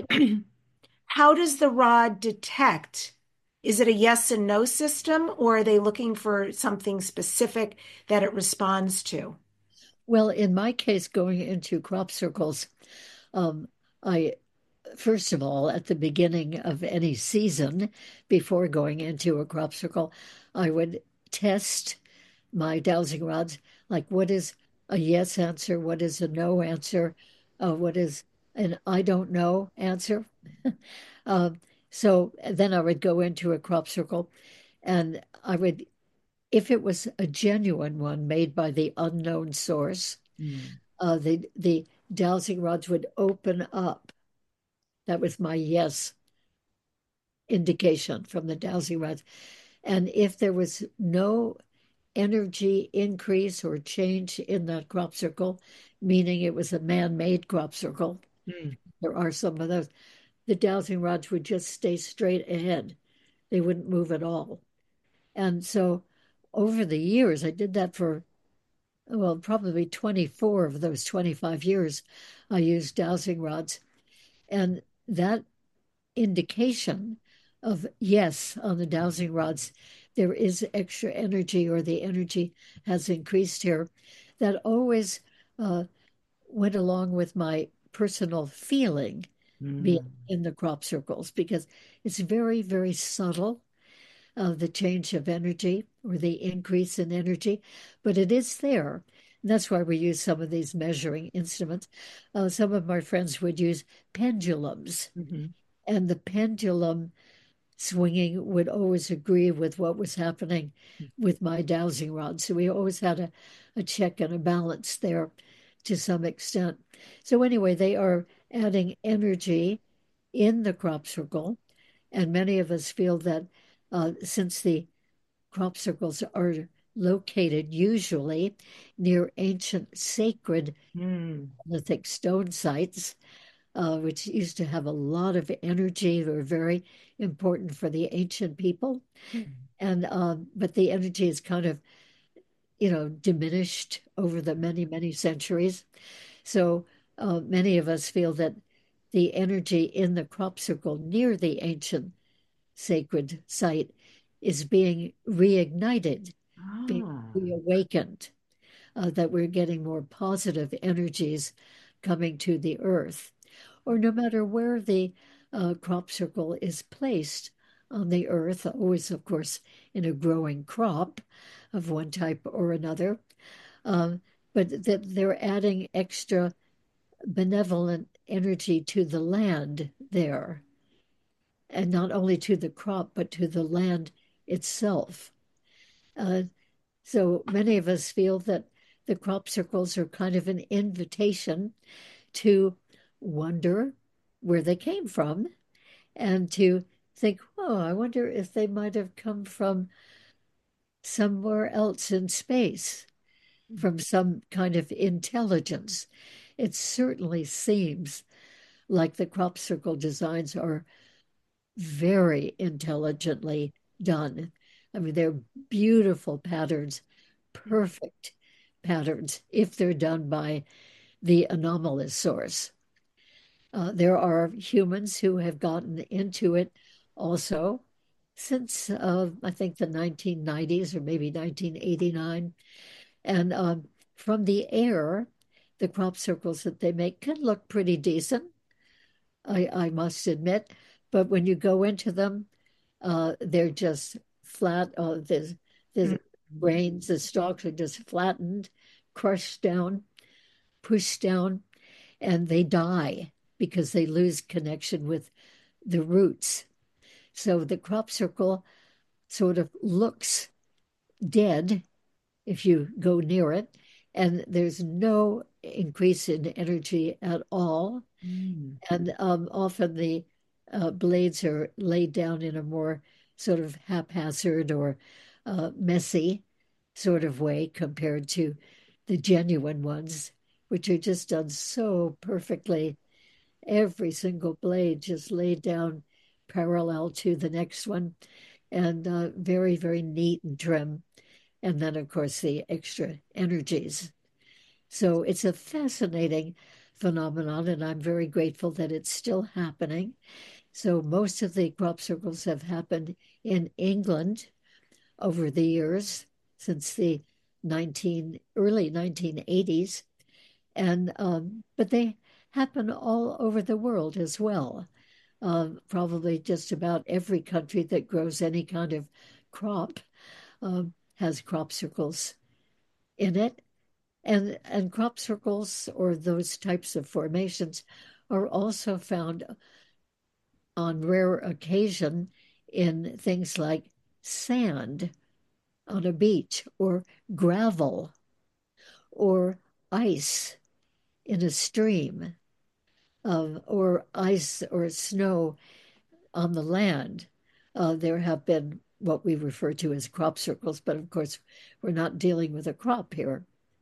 Speaker 2: how does the rod detect? Is it a yes and no system, or are they looking for something specific that it responds to?
Speaker 3: well, in my case, going into crop circles, um, I first of all, at the beginning of any season, before going into a crop circle, I would test my dowsing rods, like what is a yes answer, what is a no answer, what is an I don't know answer. Um, so then I would go into a crop circle and I would, if it was a genuine one made by the unknown source,
Speaker 2: Mm.
Speaker 3: the dowsing rods would open up. That was my yes indication from the dowsing rods. And if there was no energy increase or change in that crop circle, meaning it was a man-made crop circle,
Speaker 2: Mm.
Speaker 3: there are some of those, the dowsing rods would just stay straight ahead. They wouldn't move at all. And so over the years, I did that for, well, probably 24 of those 25 years, I used dowsing rods. And that indication of yes on the dowsing rods, there is extra energy or the energy has increased here, that always uh, went along with my personal feeling being
Speaker 2: Mm.
Speaker 3: in the crop circles because it's very, very subtle, the change of energy or the increase in energy, but it is there. And that's why we use some of these measuring instruments. Some of my friends would use pendulums,
Speaker 2: Mhm.
Speaker 3: and the pendulum swinging would always agree with what was happening with my dowsing rod. So we always had a check and a balance there to some extent. So, anyway, they are adding energy in the crop circle. And many of us feel that since the crop circles are located usually near ancient sacred
Speaker 2: Mm.
Speaker 3: lithic stone sites, which used to have a lot of energy, were very important for the ancient people. And but the energy is kind of, diminished over the many, many centuries. So many of us feel that the energy in the crop circle near the ancient sacred site is being reignited, being
Speaker 2: Ah.
Speaker 3: reawakened, that we're getting more positive energies coming to the earth. Or no matter where the crop circle is placed on the earth, always, of course, in a growing crop of one type or another. Um, but that they're adding extra benevolent energy to the land there, and not only to the crop, but to the land itself. Uh, so many of us feel that the crop circles are kind of an invitation to wonder where they came from and to think, oh, I wonder if they might have come from somewhere else in space, from some kind of intelligence. It certainly seems like the crop circle designs are very intelligently done. I mean, they're beautiful patterns, perfect patterns, if they're done by the anomalous source. There are humans who have gotten into it also since I think the 1990s or maybe 1989. And from the air, the crop circles that they make can look pretty decent, I must admit. But when you go into them, they're just flat. The grains, the stalks are just flattened, crushed down, pushed down, and they die because they lose connection with the roots. So the crop circle sort of looks dead if you go near it, and there's no increase in energy at all. And often the blades are laid down in a more sort of haphazard or messy sort of way compared to the genuine ones, which are just done so perfectly. Every single blade just laid down parallel to the next one, and very, very neat and trim. And then, of course, the extra energies. So it's a fascinating phenomenon, and I'm very grateful that it's still happening. So most of the crop circles have happened in England over the years since the early 1980s, and but they happen all over the world as well. Probably just about every country that grows any kind of crop has crop circles in it. And crop circles or those types of formations are also found on rare occasion in things like sand on a beach or gravel or ice in a stream or ice or snow on the land. There have been what we refer to as crop circles, but of course, we're not dealing with a crop here.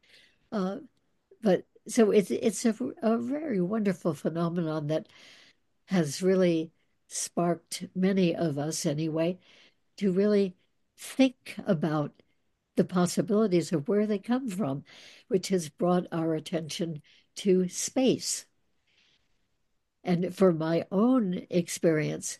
Speaker 3: But so it's a very wonderful phenomenon that has really sparked many of us, anyway, to really think about the possibilities of where they come from, which has brought our attention to space. And for my own experience,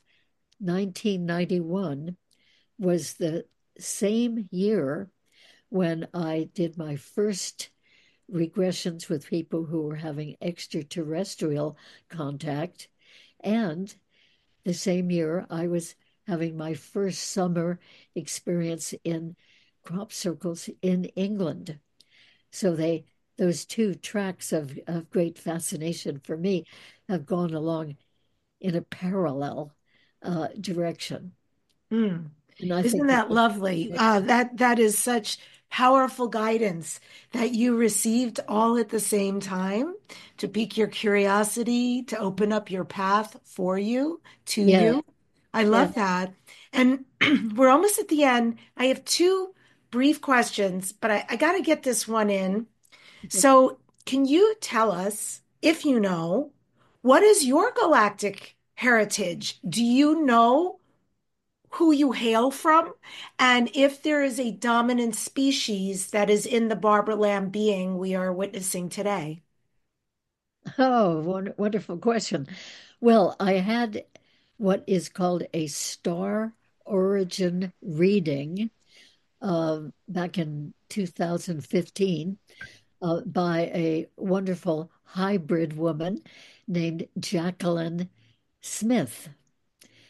Speaker 3: 1991 was the same year when I did my first regressions with people who were having extraterrestrial contact. And the same year, I was having my first summer experience in crop circles in England. So those two tracks of great fascination for me have gone along in a parallel direction.
Speaker 2: Mm.
Speaker 3: And I
Speaker 2: Isn't
Speaker 3: think
Speaker 2: that lovely? That is such powerful guidance that you received all at the same time to pique your curiosity, to open up your path for you, to
Speaker 3: yeah,
Speaker 2: you. I
Speaker 3: yeah.
Speaker 2: love that. And we're almost at the end. I have two brief questions, but I got to get this one in. So, can you tell us, if you know, what is your galactic heritage? Do you know who you hail from, and if there is a dominant species that is in the Barbara Lamb being we are witnessing today.
Speaker 3: Oh, wonderful question. Well, I had what is called a star origin reading back in 2015 by a wonderful hybrid woman named Jacqueline Smith.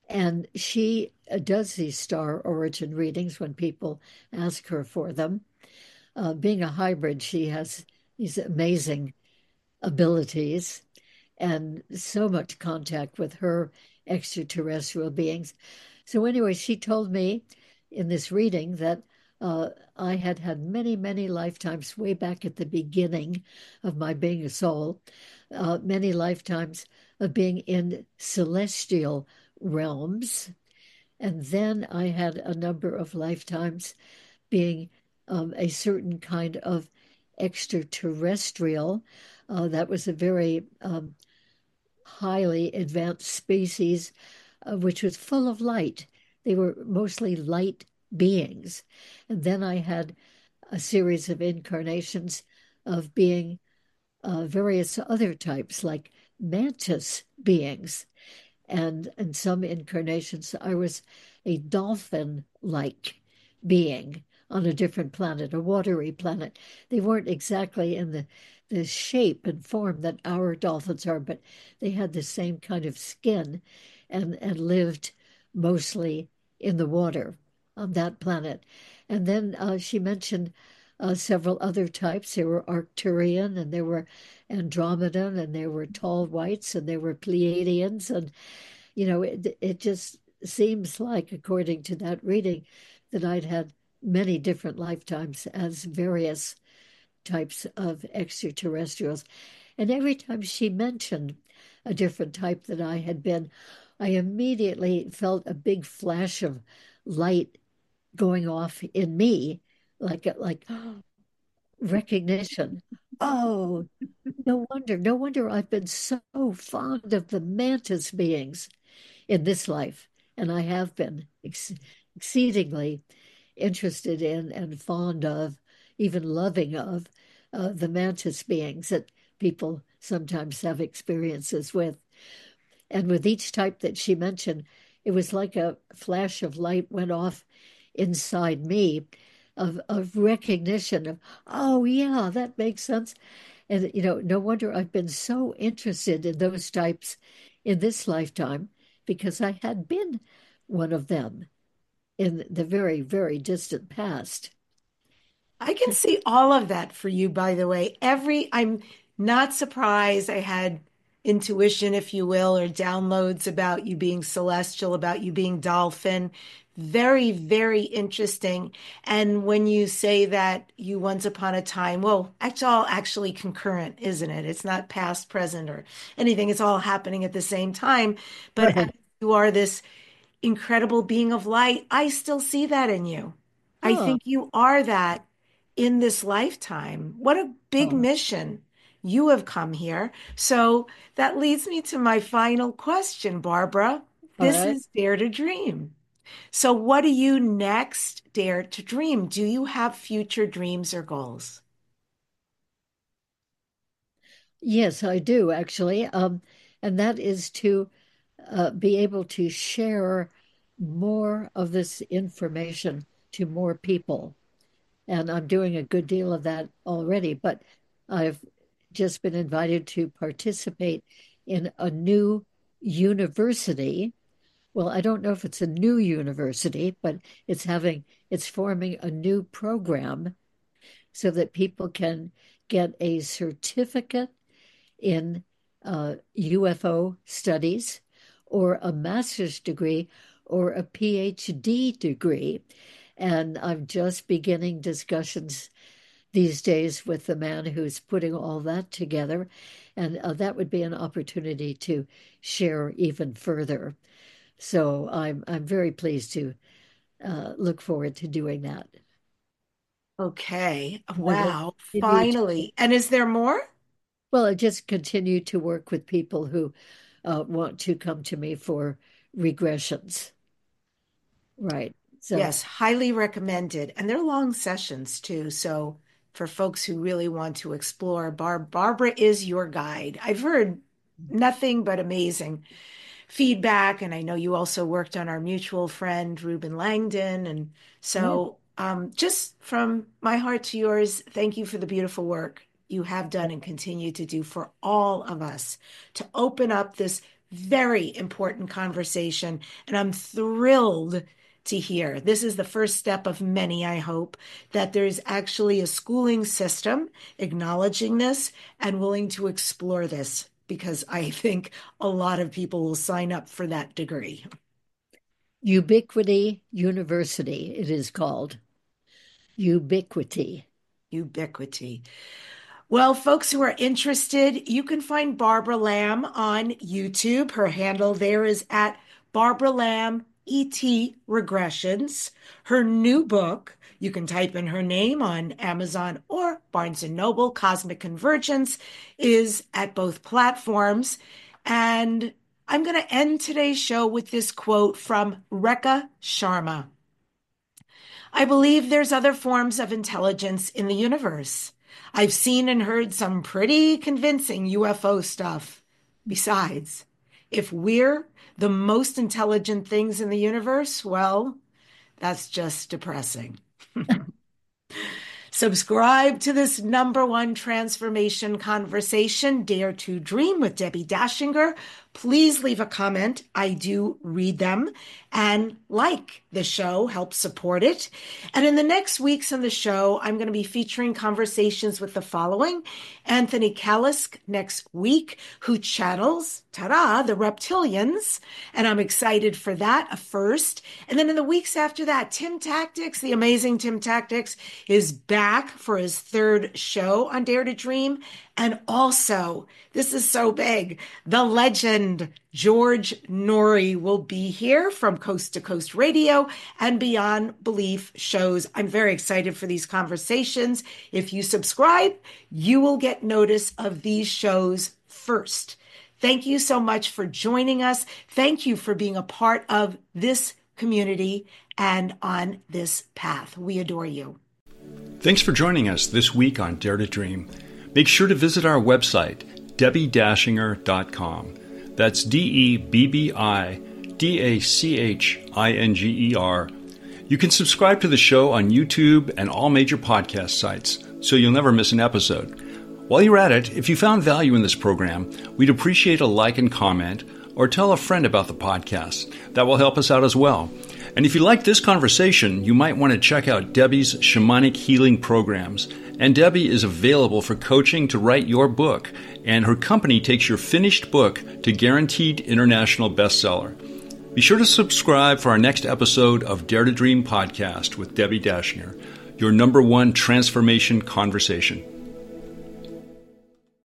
Speaker 3: And she does these star origin readings when people ask her for them. Being a hybrid, she has these amazing abilities and so much contact with her extraterrestrial beings. So, anyway, she told me in this reading that I had had many, many lifetimes way back at the beginning of my being a soul, many lifetimes of being in celestial realms. And then I had a number of lifetimes being a certain kind of extraterrestrial. That was a very highly advanced species, which was full of light. They were mostly light beings. And then I had a series of incarnations of being various other types, like mantis beings. And in some incarnations, I was a dolphin like being on a different planet, a watery planet. They weren't exactly in the shape and form that our dolphins are, but they had the same kind of skin and lived mostly in the water on that planet. And then she mentioned several other types. There were Arcturian, and there were Andromedan, and there were tall whites, and there were Pleiadians, and it just seems like, according to that reading, that I'd had many different lifetimes as various types of extraterrestrials. And every time she mentioned a different type that I had been, I immediately felt a big flash of light going off in me, like recognition. Oh, no wonder I've been so fond of the mantis beings in this life. And I have been exceedingly interested in and fond of, even loving of, the mantis beings that people sometimes have experiences with. And with each type that she mentioned, it was like a flash of light went off inside me of recognition of, oh, yeah, that makes sense. And, no wonder I've been so interested in those types in this lifetime because I had been one of them in the very, very distant past.
Speaker 2: I can see all of that for you, by the way. I'm not surprised. I had intuition, if you will, or downloads about you being celestial, about you being dolphin. Very, very interesting. And when you say that you once upon a time, well, it's all actually concurrent, isn't it? It's not past, present, or anything. It's all happening at the same time. But as
Speaker 3: Right.
Speaker 2: you are this incredible being of light, I still see that in you. I
Speaker 3: Oh,
Speaker 2: think you are that in this lifetime. What a big
Speaker 3: oh,
Speaker 2: mission you have come here. So that leads me to my final question, Barbara.
Speaker 3: all
Speaker 2: This
Speaker 3: right.
Speaker 2: is Dare to Dream. So, what do you next dare to dream? Do you have future dreams or goals?
Speaker 3: Yes, I do actually. And that is to be able to share more of this information to more people. And I'm doing a good deal of that already, but I've just been invited to participate in a new university. Well, I don't know if it's a new university, but it's forming a new program so that people can get a certificate in UFO studies or a master's degree or a PhD degree. And I'm just beginning discussions these days with the man who's putting all that together. And that would be an opportunity to share even further. So I'm very pleased to look forward to doing that.
Speaker 2: Okay.
Speaker 3: I will
Speaker 2: Wow.
Speaker 3: continue to,
Speaker 2: Finally. And is there more?
Speaker 3: well, I just continue to work with people who want to come to me for regressions. Right. So,
Speaker 2: Yes, highly recommended. And they're long sessions too. So for folks who really want to explore, Barbara is your guide. I've heard nothing but amazing feedback. And I know you also worked on our mutual friend, Ruben Langdon. And
Speaker 3: yeah.
Speaker 2: so just from my heart to yours, thank you for the beautiful work you have done and continue to do for all of us to open up this very important conversation, and I'm thrilled to hear. This is the first step of many, I hope, that there's actually a schooling system acknowledging this and willing to explore this, because I think a lot of people will sign up for that degree.
Speaker 3: Ubiquity University, it is called. Ubiquity.
Speaker 2: Ubiquity. Well, folks who are interested, you can find Barbara Lamb on YouTube. Her handle there is at Barbara Lamb ET Regressions. Her new book, you can type in her name on Amazon or Barnes & Noble, Cosmic Convergence, is at both platforms. And I'm going to end today's show with this quote from Rekha Sharma. I believe there's other forms of intelligence in the universe. I've seen and heard some pretty convincing UFO stuff. Besides, if we're the most intelligent things in the universe, well, that's just depressing. Subscribe to this #1 transformation conversation, Dare to Dream with Debbie Dashinger. Please leave a comment. I do read them. And like the show, help support it. And in the next weeks on the show, I'm going to be featuring conversations with the following. Anthony Kalisk next week, who channels, ta-da, the reptilians. And I'm excited for that, a first. And then in the weeks after that, Tim Tactics, the amazing Tim Tactics, is back for his 3rd show on Dare to Dream. And also, this is so big, the legend George Noory will be here from Coast to Coast Radio and Beyond Belief shows. I'm very excited for these conversations. If you subscribe, you will get notice of these shows first. Thank you so much for joining us. Thank you for being a part of this community and on this path. We adore you.
Speaker 1: Thanks for joining us this week on Dare to Dream. Make sure to visit our website, DebbieDashinger.com. That's DebbieDashinger. You can subscribe to the show on YouTube and all major podcast sites, so you'll never miss an episode. While you're at it, if you found value in this program, we'd appreciate a like and comment, or tell a friend about the podcast. That will help us out as well. And if you like this conversation, you might want to check out Debbie's shamanic healing programs. And Debbie is available for coaching to write your book, and her company takes your finished book to guaranteed international bestseller. Be sure to subscribe for our next episode of Dare to Dream podcast with Debbie Dashinger, your #1 transformation conversation.